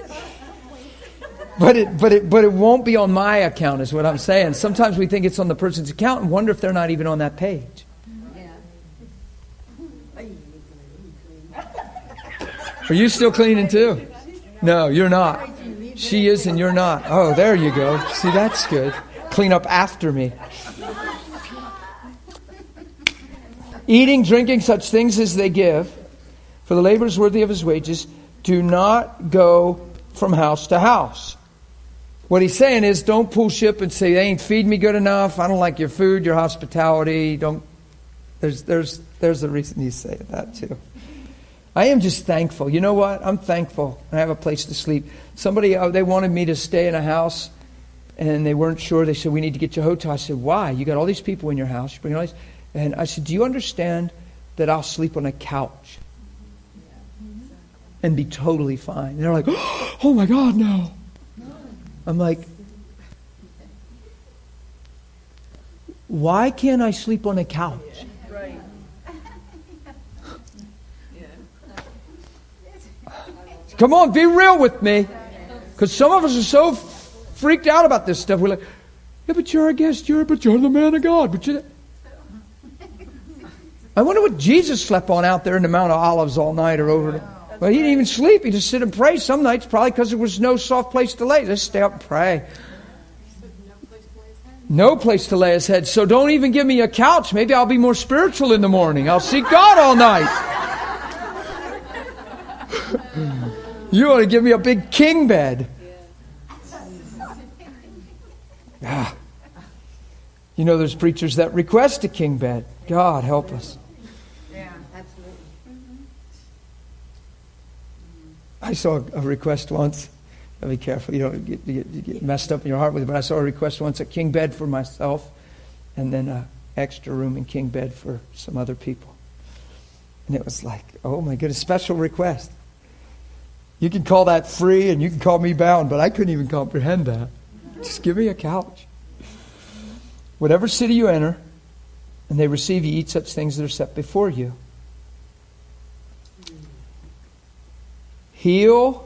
But it won't be on my account, is what I'm saying. Sometimes we think it's on the person's account and wonder if they're not even on that page. Are you still cleaning too? No, you're not. She is and you're not. Oh, there you go. See, that's good. Clean up after me. Eating, drinking, such things as they give, for the labor is worthy of his wages. Do not go from house to house. What he's saying is, don't pull ship and say, they ain't feed me good enough. I don't like your food, your hospitality. Don't. There's a reason he's saying that too. I am just thankful. You know what? I'm thankful. I have a place to sleep. Somebody, they wanted me to stay in a house, and they weren't sure. They said, we need to get you a hotel. I said, why? You got all these people in your house. You bring all these. And I said, do you understand that I'll sleep on a couch and be totally fine? And they're like, oh my God, no. I'm like, why can't I sleep on a couch? Right. Come on, be real with me. Because some of us are so freaked out about this stuff. We're like, yeah, but you're a guest. But you're the man of God. I wonder what Jesus slept on out there in the Mount of Olives all night or over. Well, he didn't even sleep. He just sit and pray some nights, probably because there was no soft place to lay. Just stay up and pray. No place to lay his head. So don't even give me a couch. Maybe I'll be more spiritual in the morning. I'll seek God all night. You ought to give me a big king bed. Ah. You know, there's preachers that request a king bed. God help us. I saw a request once. Be careful, you don't get messed up in your heart with it. But I saw a request once, a king bed for myself, and then an extra room and king bed for some other people. And it was like, oh my goodness, special request. You can call that free, and you can call me bound, but I couldn't even comprehend that. Just give me a couch. Whatever city you enter, and they receive you, eat such things that are set before you. Heal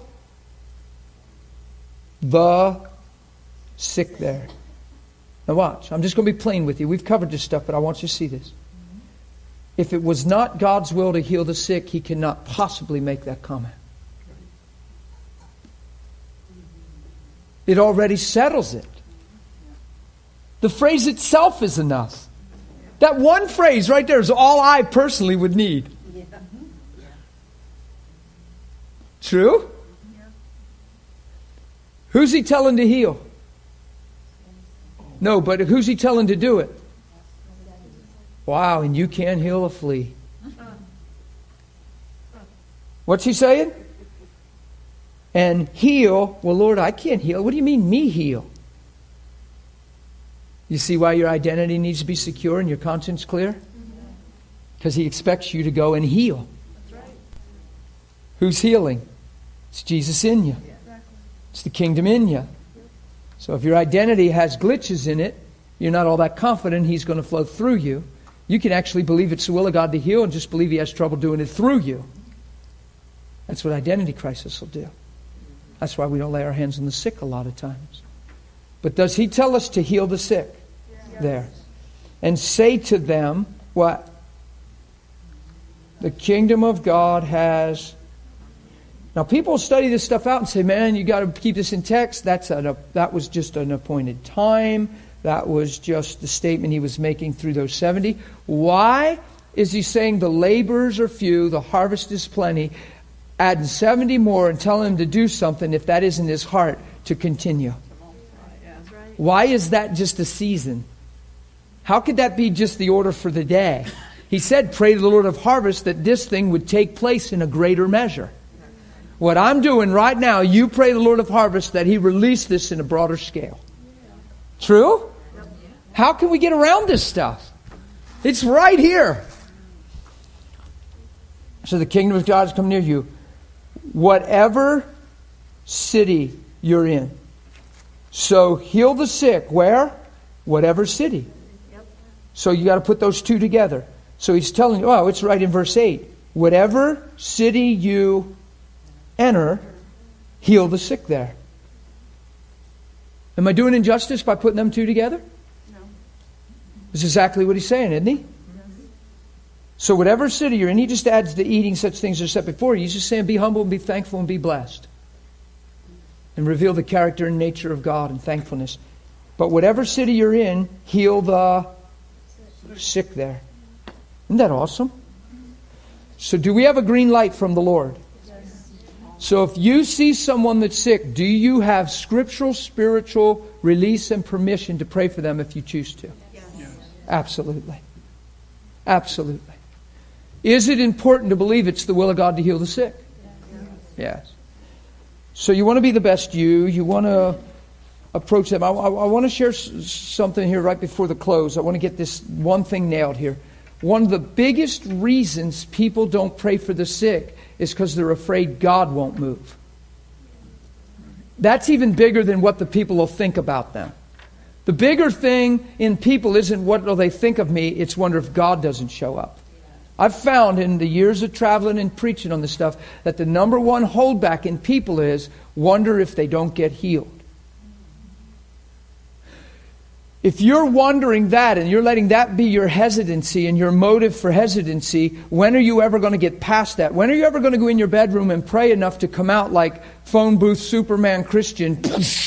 the sick there. Now watch. I'm just going to be plain with you. We've covered this stuff, but I want you to see this. If it was not God's will to heal the sick, He cannot possibly make that comment. It already settles it. The phrase itself is enough. That one phrase right there is all I personally would need. True? Who's He telling to heal? No, but who's He telling to do it? Wow, and you can't heal a flea. What's He saying? And heal. Well, Lord, I can't heal. What do you mean, me heal? You see why your identity needs to be secure and your conscience clear? Because He expects you to go and heal. Who's healing? It's Jesus in you. It's the kingdom in you. So if your identity has glitches in it, you're not all that confident He's going to flow through you. You can actually believe it's the will of God to heal and just believe He has trouble doing it through you. That's what identity crisis will do. That's why we don't lay our hands on the sick a lot of times. But does He tell us to heal the sick? Yes. There. And say to them, what? The kingdom of God has... Now people study this stuff out and say, man, you got to keep this in text. That was just an appointed time. That was just the statement He was making through those 70. Why is He saying the laborers are few, the harvest is plenty, adding 70 more and telling them to do something if that isn't His heart to continue? Why is that just a season? How could that be just the order for the day? He said, pray to the Lord of harvest that this thing would take place in a greater measure. What I'm doing right now, you pray the Lord of harvest that He release this in a broader scale. True? How can we get around this stuff? It's right here. So the kingdom of God has come near you. Whatever city you're in. So heal the sick. Where? Whatever city. So you got to put those two together. So he's telling you, it's right in verse 8. Whatever city you enter, heal the sick there. Am I doing injustice by putting them two together? No. That's exactly what he's saying, isn't he? Yes. So whatever city you're in, he just adds the eating such things are set before you. He's just saying be humble and be thankful and be blessed. And reveal the character and nature of God and thankfulness. But whatever city you're in, heal the sick there. Isn't that awesome? So do we have a green light from the Lord? Yes. So if you see someone that's sick, do you have scriptural, spiritual release and permission to pray for them if you choose to? Yes. Absolutely. Absolutely. Is it important to believe it's the will of God to heal the sick? Yes. So you want to be the best you. You want to approach them. I want to share something here right before the close. I want to get this one thing nailed here. One of the biggest reasons people don't pray for the sick is because they're afraid God won't move. That's even bigger than what the people will think about them. The bigger thing in people isn't what will they think of me, it's wonder if God doesn't show up. I've found in the years of traveling and preaching on this stuff that the number one holdback in people is wonder if they don't get healed. If you're wondering that and you're letting that be your hesitancy and your motive for hesitancy, when are you ever going to get past that? When are you ever going to go in your bedroom and pray enough to come out like phone booth Superman Christian?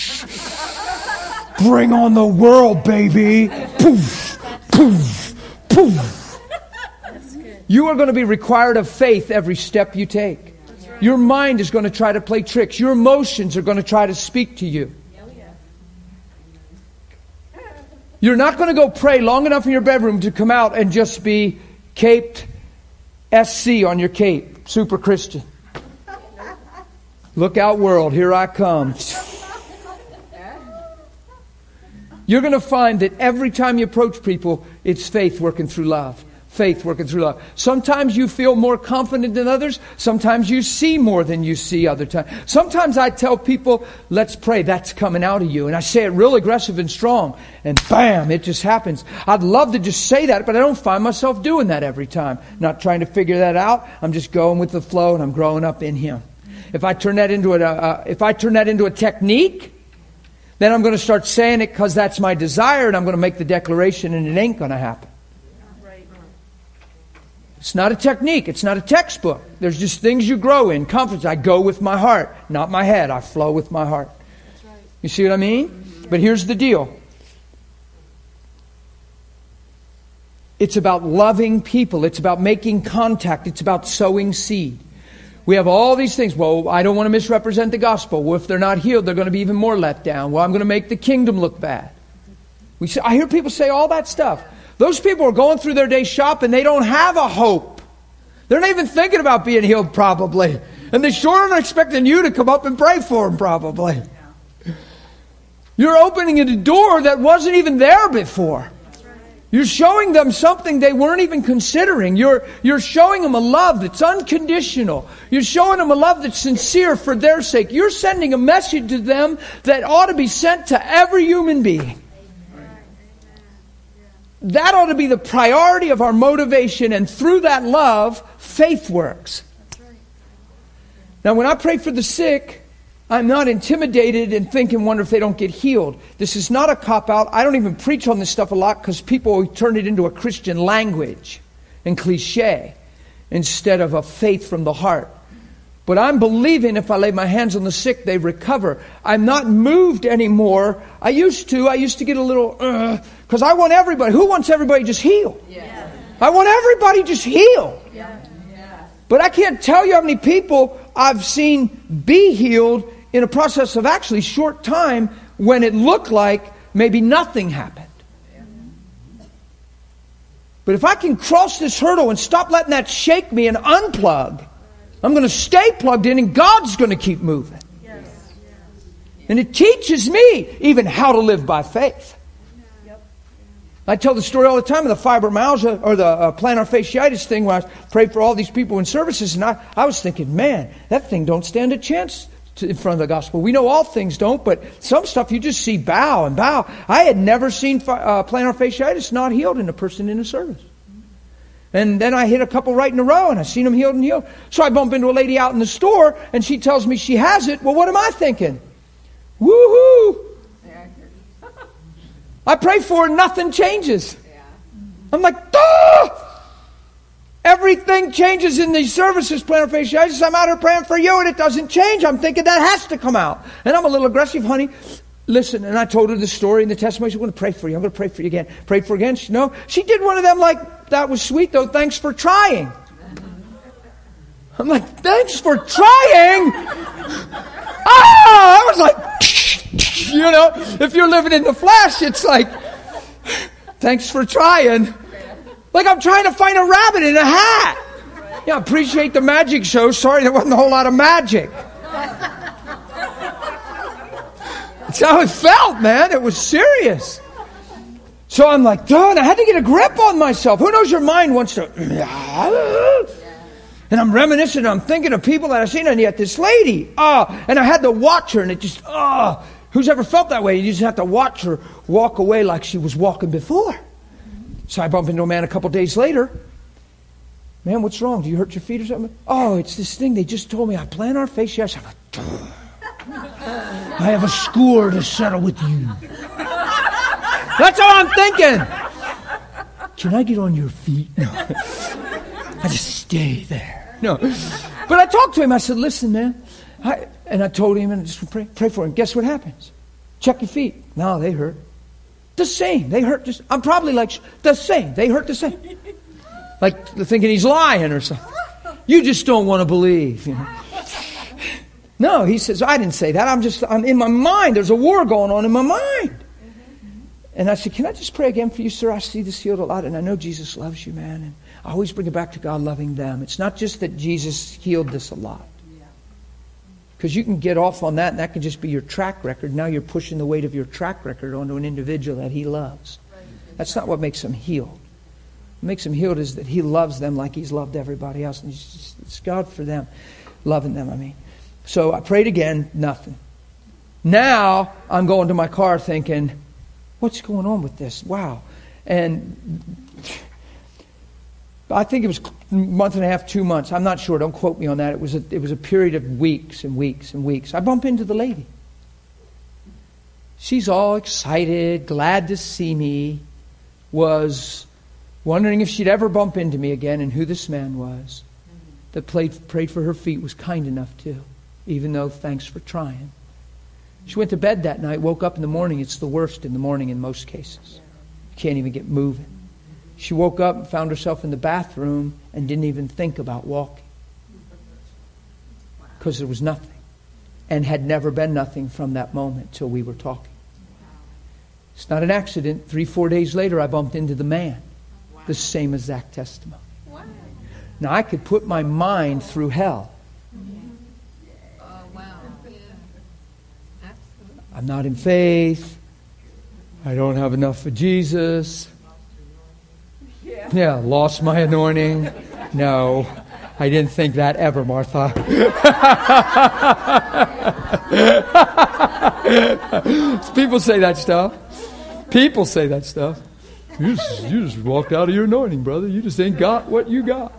Bring on the world, baby. Poof, poof, poof. You are going to be required of faith every step you take. Your mind is going to try to play tricks. Your emotions are going to try to speak to you. You're not going to go pray long enough in your bedroom to come out and just be caped SC on your cape. Super Christian. Look out, world. Here I come. You're going to find that every time you approach people, it's faith working through love. Faith working through love. Sometimes you feel more confident than others. Sometimes you see more than you see other times. Sometimes I tell people, let's pray. That's coming out of you. And I say it real aggressive and strong. And bam, it just happens. I'd love to just say that, but I don't find myself doing that every time. Not trying to figure that out. I'm just going with the flow and I'm growing up in Him. If I turn that into a technique, then I'm going to start saying it because that's my desire and I'm going to make the declaration and it ain't going to happen. It's not a technique. It's not a textbook. There's just things you grow in. Confidence. I go with my heart, not my head. I flow with my heart. That's right. You see what I mean? Mm-hmm. But here's the deal. It's about loving people. It's about making contact. It's about sowing seed. We have all these things. Well, I don't want to misrepresent the gospel. Well, if they're not healed, they're going to be even more let down. Well, I'm going to make the kingdom look bad. I hear people say all that stuff. Those people are going through their day shopping. They don't have a hope. They're not even thinking about being healed probably. And they sure aren't expecting you to come up and pray for them probably. You're opening a door that wasn't even there before. You're showing them something they weren't even considering. You're showing them a love that's unconditional. You're showing them a love that's sincere for their sake. You're sending a message to them that ought to be sent to every human being. That ought to be the priority of our motivation, and through that love, faith works. Now, when I pray for the sick, I'm not intimidated and thinking, wonder if they don't get healed. This is not a cop-out. I don't even preach on this stuff a lot because people turn it into a Christian language and cliche instead of a faith from the heart. But I'm believing if I lay my hands on the sick, they recover. I'm not moved anymore. I used to get a little, because I want everybody. Who wants everybody just healed? Yeah. I want everybody just healed. Yeah. Yeah. But I can't tell you how many people I've seen be healed in a process of actually short time when it looked like maybe nothing happened. Yeah. But if I can cross this hurdle and stop letting that shake me and unplug, I'm going to stay plugged in and God's going to keep moving. Yes. And it teaches me even how to live by faith. I tell the story all the time of the fibromyalgia or the plantar fasciitis thing when I prayed for all these people in services, and I was thinking, man, that thing don't stand a chance in front of the gospel. We know all things don't, but some stuff you just see bow and bow. I had never seen plantar fasciitis not healed in a person in a service. And then I hit a couple right in a row, and I seen them healed and healed. So I bump into a lady out in the store, and she tells me she has it. Well, what am I thinking? Woohoo! I pray for her, nothing changes. I'm like, ah! Everything changes in these services, plantar fasciitis. I'm out here praying for you, and it doesn't change. I'm thinking that has to come out. And I'm a little aggressive, honey. Listen, and I told her the story and the testimony. She's going to pray for you. I'm going to pray for you again. Pray for her again. She did one of them like, that was sweet, though. Thanks for trying. I'm like, thanks for trying? I was like, if you're living in the flesh, it's like, thanks for trying. Like I'm trying to find a rabbit in a hat. Yeah, appreciate the magic show. Sorry, there wasn't a whole lot of magic. That's how it felt, man. It was serious. So I'm like, dude, I had to get a grip on myself. Who knows, your mind wants to... And I'm reminiscing, I'm thinking of people that I've seen, and yet this lady, and I had to watch her, and it just, who's ever felt that way? You just have to watch her walk away like she was walking before. So I bump into a man a couple days later. Man, what's wrong? Do you hurt your feet or something? Oh, it's this thing. They just told me I plantar fasciitis. I'm like, I have a score to settle with you. That's all I'm thinking. Can I get on your feet? No. I just stay there. No. But I talked to him. I said, listen, man. And I told him, and just pray for him. Guess what happens? Check your feet. No, they hurt. The same. They hurt just... I'm probably like, the same. They hurt the same. Like thinking he's lying or something. You just don't want to believe, No, he says, I didn't say that. I'm in my mind. There's a war going on in my mind. And I said, can I just pray again for you, sir? I see this healed a lot, and I know Jesus loves you, man. And I always bring it back to God loving them. It's not just that Jesus healed this a lot. Because you can get off on that, and that can just be your track record. Now you're pushing the weight of your track record onto an individual that he loves. That's not what makes him healed. What makes him healed is that he loves them like he's loved everybody else. And it's God for them, loving them, I mean. So I prayed again, nothing. Now I'm going to my car thinking, what's going on with this? Wow. And I think it was a month and a half, 2 months. I'm not sure. Don't quote me on that. It was a period of weeks and weeks and weeks. I bump into the lady. She's all excited, glad to see me, was wondering if she'd ever bump into me again and who this man was that prayed for her feet, was kind enough to, even though thanks for trying. She went to bed that night, woke up in the morning. It's the worst in the morning in most cases. You can't even get moving. She woke up and found herself in the bathroom and didn't even think about walking. Because there was nothing. And had never been nothing from that moment till we were talking. It's not an accident. 3-4 days later, I bumped into the man. The same exact testimony. Now, I could put my mind through hell. I'm not in faith. I don't have enough for Jesus. Yeah, lost my anointing. No, I didn't think that ever, Martha. People say that stuff. People say that stuff. You just walked out of your anointing, brother. You just ain't got what you got.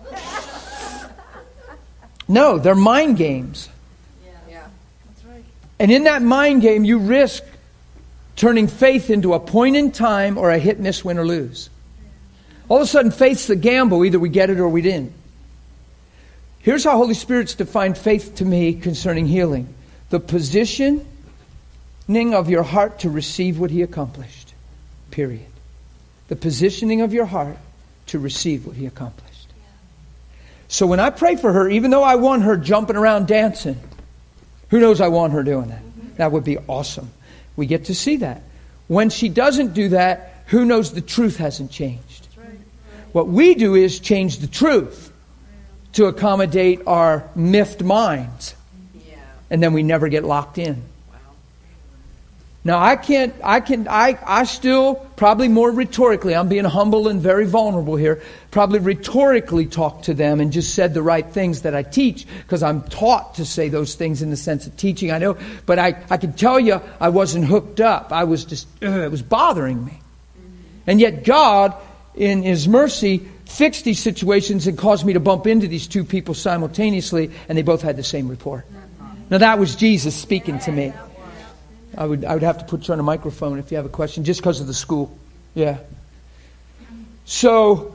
No, they're mind games. Yeah, that's right. And in that mind game, you risk turning faith into a point in time or a hit, miss, win, or lose. All of a sudden, faith's the gamble. Either we get it or we didn't. Here's how Holy Spirit's defined faith to me concerning healing. The positioning of your heart to receive what He accomplished. Period. The positioning of your heart to receive what He accomplished. So when I pray for her, even though I want her jumping around dancing, who knows I want her doing that? That would be awesome. We get to see that. When she doesn't do that, who knows the truth hasn't changed? What we do is change the truth to accommodate our miffed minds. And then we never get locked in. Now I still, probably more rhetorically, I'm being humble and very vulnerable here, probably rhetorically talk to them and just said the right things that I teach, because I'm taught to say those things in the sense of teaching, I know, but I can tell you I wasn't hooked up. I was just, it was bothering me. And yet God, in His mercy, fixed these situations and caused me to bump into these two people simultaneously, and they both had the same report. Now that was Jesus speaking to me. I would have to put you on a microphone if you have a question, just because of the school. Yeah. So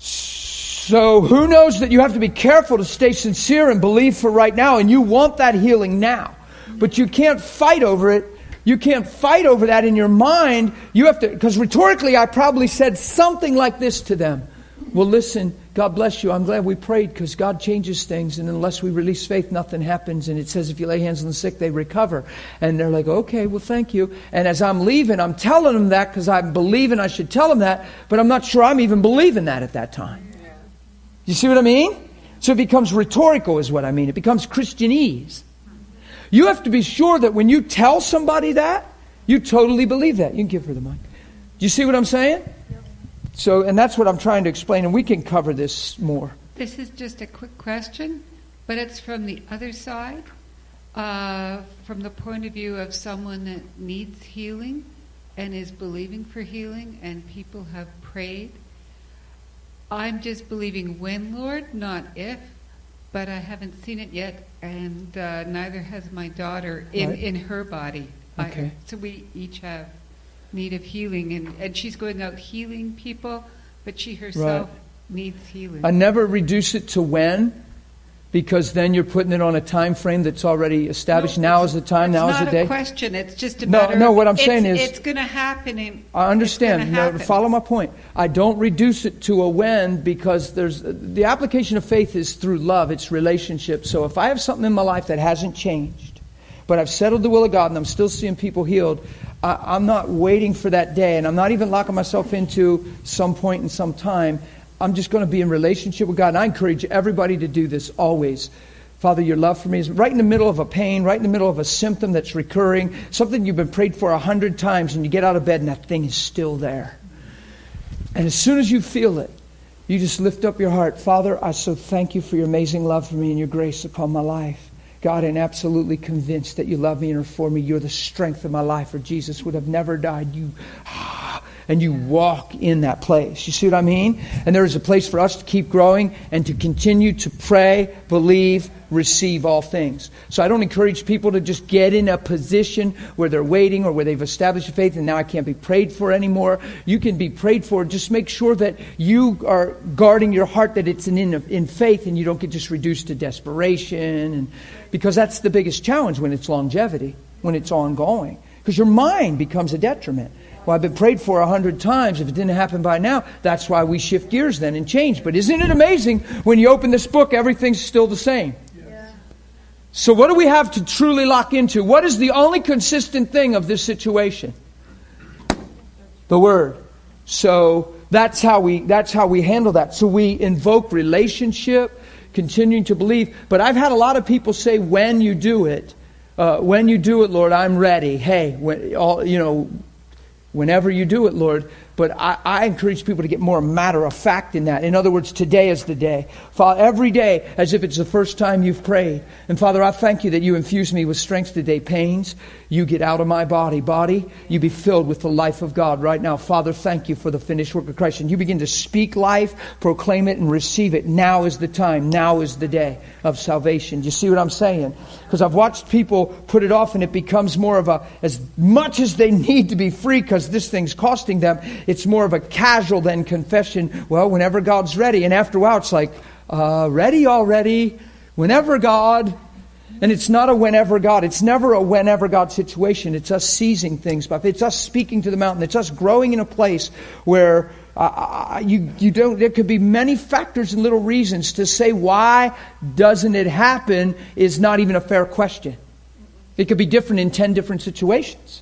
who knows that you have to be careful to stay sincere and believe for right now, and you want that healing now. But you can't fight over it. You can't fight over that in your mind. You have to, because rhetorically I probably said something like this to them. Well, listen, God bless you. I'm glad we prayed, because God changes things. And unless we release faith, nothing happens. And it says if you lay hands on the sick, they recover. And they're like, okay, well, thank you. And as I'm leaving, I'm telling them that because I'm believing I should tell them that. But I'm not sure I'm even believing that at that time. You see what I mean? So it becomes rhetorical is what I mean. It becomes Christianese. You have to be sure that when you tell somebody that, you totally believe that. You can give her the mic. Do you see what I'm saying? So, and that's what I'm trying to explain, and we can cover this more. This is just a quick question, but it's from the other side, from the point of view of someone that needs healing and is believing for healing, and people have prayed. I'm just believing when, Lord, not if, but I haven't seen it yet, and neither has my daughter in her body. Okay. So we each have need of healing, and she's going out healing people, but she herself needs healing. I never reduce it to when, because then you're putting it on a time frame that's already established. Now is the time, now is the day. It's not a question, it's just a matter No, what I'm saying is, it's going to happen. I understand. No, follow my point. I don't reduce it to a when, because the application of faith is through love. It's relationship. So if I have something in my life that hasn't changed, but I've settled the will of God and I'm still seeing people healed, I'm not waiting for that day, and I'm not even locking myself into some point in some time. I'm just going to be in relationship with God. And I encourage everybody to do this always. Father, your love for me is right in the middle of a pain, right in the middle of a symptom that's recurring, something you've been prayed for 100 times, and you get out of bed and that thing is still there. And as soon as you feel it, you just lift up your heart. Father, I so thank you for your amazing love for me and your grace upon my life. God, I'm absolutely convinced that you love me and are for me. You're the strength of my life, or Jesus would have never died. And you walk in that place. You see what I mean? And there is a place for us to keep growing and to continue to pray, believe, receive all things. So I don't encourage people to just get in a position where they're waiting or where they've established a faith and now I can't be prayed for anymore. You can be prayed for. Just make sure that you are guarding your heart, that it's in faith, and you don't get just reduced to desperation. And because that's the biggest challenge when it's longevity, when it's ongoing. Because your mind becomes a detriment. Well, I've been prayed for 100 times. If it didn't happen by now, that's why we shift gears then and change. But isn't it amazing when you open this book, everything's still the same? Yeah. So what do we have to truly lock into? What is the only consistent thing of this situation? The Word. So that's how we handle that. So we invoke relationship, continuing to believe. But I've had a lot of people say, when you do it, Lord, I'm ready. Hey, whenever you do it, Lord. But I encourage people to get more matter of fact in that. In other words, today is the day. Father, every day as if it's the first time you've prayed. And Father, I thank you that you infuse me with strength today. Pains, you get out of my body. Body, you be filled with the life of God right now. Father, thank you for the finished work of Christ. And you begin to speak life, proclaim it, and receive it. Now is the time. Now is the day of salvation. Do you see what I'm saying? Because I've watched people put it off, and it becomes more of as much as they need to be free because this thing's costing them, it's more of a casual than confession. Well, whenever God's ready. And after a while, it's like, ready already? Whenever God. And it's not a whenever God. It's never a whenever God situation. It's us seizing things. It's us speaking to the mountain. It's us growing in a place where you don't. There could be many factors and little reasons to say why doesn't it happen is not even a fair question. It could be different in 10 different situations.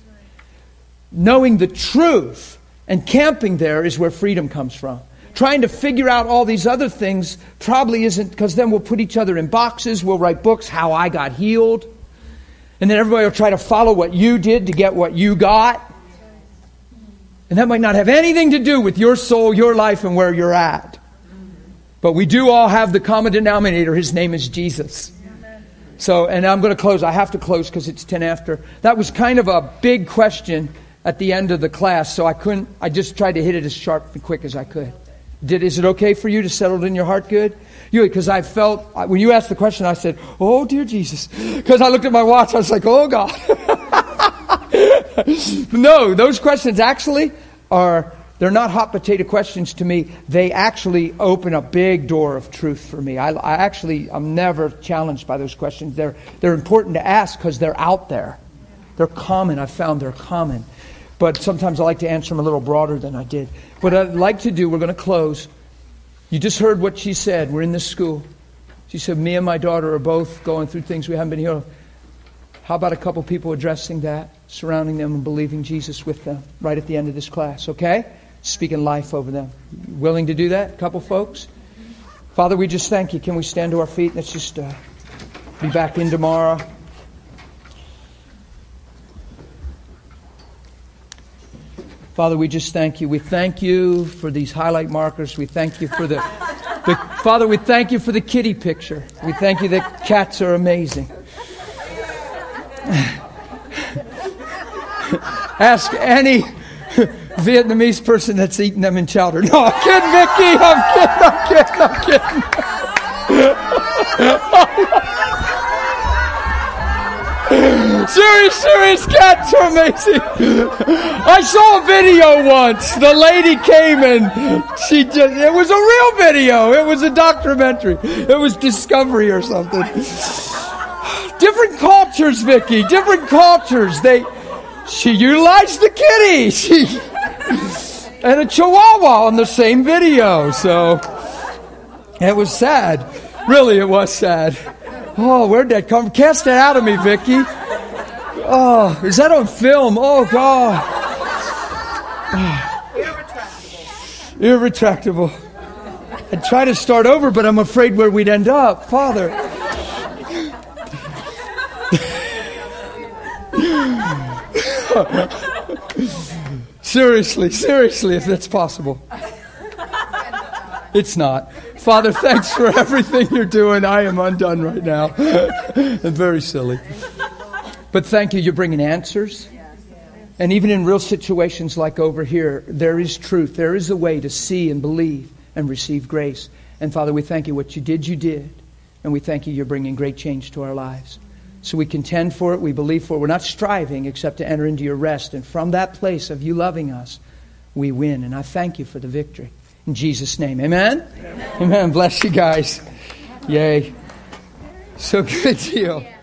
Knowing the truth and camping there is where freedom comes from. Trying to figure out all these other things probably isn't, because then we'll put each other in boxes. We'll write books, how I got healed. And then everybody will try to follow what you did to get what you got. And that might not have anything to do with your soul, your life, and where you're at. But we do all have the common denominator. His name is Jesus. So, and I'm going to close. I have to close because it's 10 after. That was kind of a big question at the end of the class. So I just tried to hit it as sharp and quick as I could. Is it okay for you to settle it in your heart good? Because I felt, when you asked the question, I said, oh, dear Jesus. Because I looked at my watch, I was like, oh, God. No, those questions actually they're not hot potato questions to me. They actually open a big door of truth for me. I'm never challenged by those questions. They're important to ask because they're out there. They're common. I've found they're common. But sometimes I like to answer them a little broader than I did. What I'd like to do, we're going to close. You just heard what she said. We're in this school. She said, me and my daughter are both going through things we haven't been healed of. How about a couple people addressing that, surrounding them and believing Jesus with them right at the end of this class, okay? Speaking life over them. Willing to do that? A couple folks? Father, we just thank you. Can we stand to our feet? Let's just be back in tomorrow. Father, we just thank you. We thank you for these highlight markers. We thank you for Father, we thank you for the kitty picture. We thank you that cats are amazing. Ask any Vietnamese person that's eaten them in chowder. No, I'm kidding, Vicky. I'm kidding. Serious cats are amazing. I saw a video once. The lady came and it was a real video. It was a documentary. It was Discovery or something. Different cultures, Vicky. Different cultures. She utilized the kitty. And a chihuahua on the same video. So it was sad. Really, it was sad. Oh, where'd that come from? Cast that out of me, Vicky. Oh, is that on film? Oh, God. Irretractable. I'd try to start over, but I'm afraid where we'd end up. Father. Seriously, if that's possible. It's not. Father, thanks for everything you're doing. I am undone right now. I'm very silly. But thank you, you're bringing answers. And even in real situations like over here, there is truth. There is a way to see and believe and receive grace. And Father, we thank you. What you did. And we thank you, you're bringing great change to our lives. So we contend for it, we believe for it. We're not striving except to enter into your rest. And from that place of you loving us, we win. And I thank you for the victory. In Jesus' name, amen? Amen. Bless you guys. Yay. So good deal.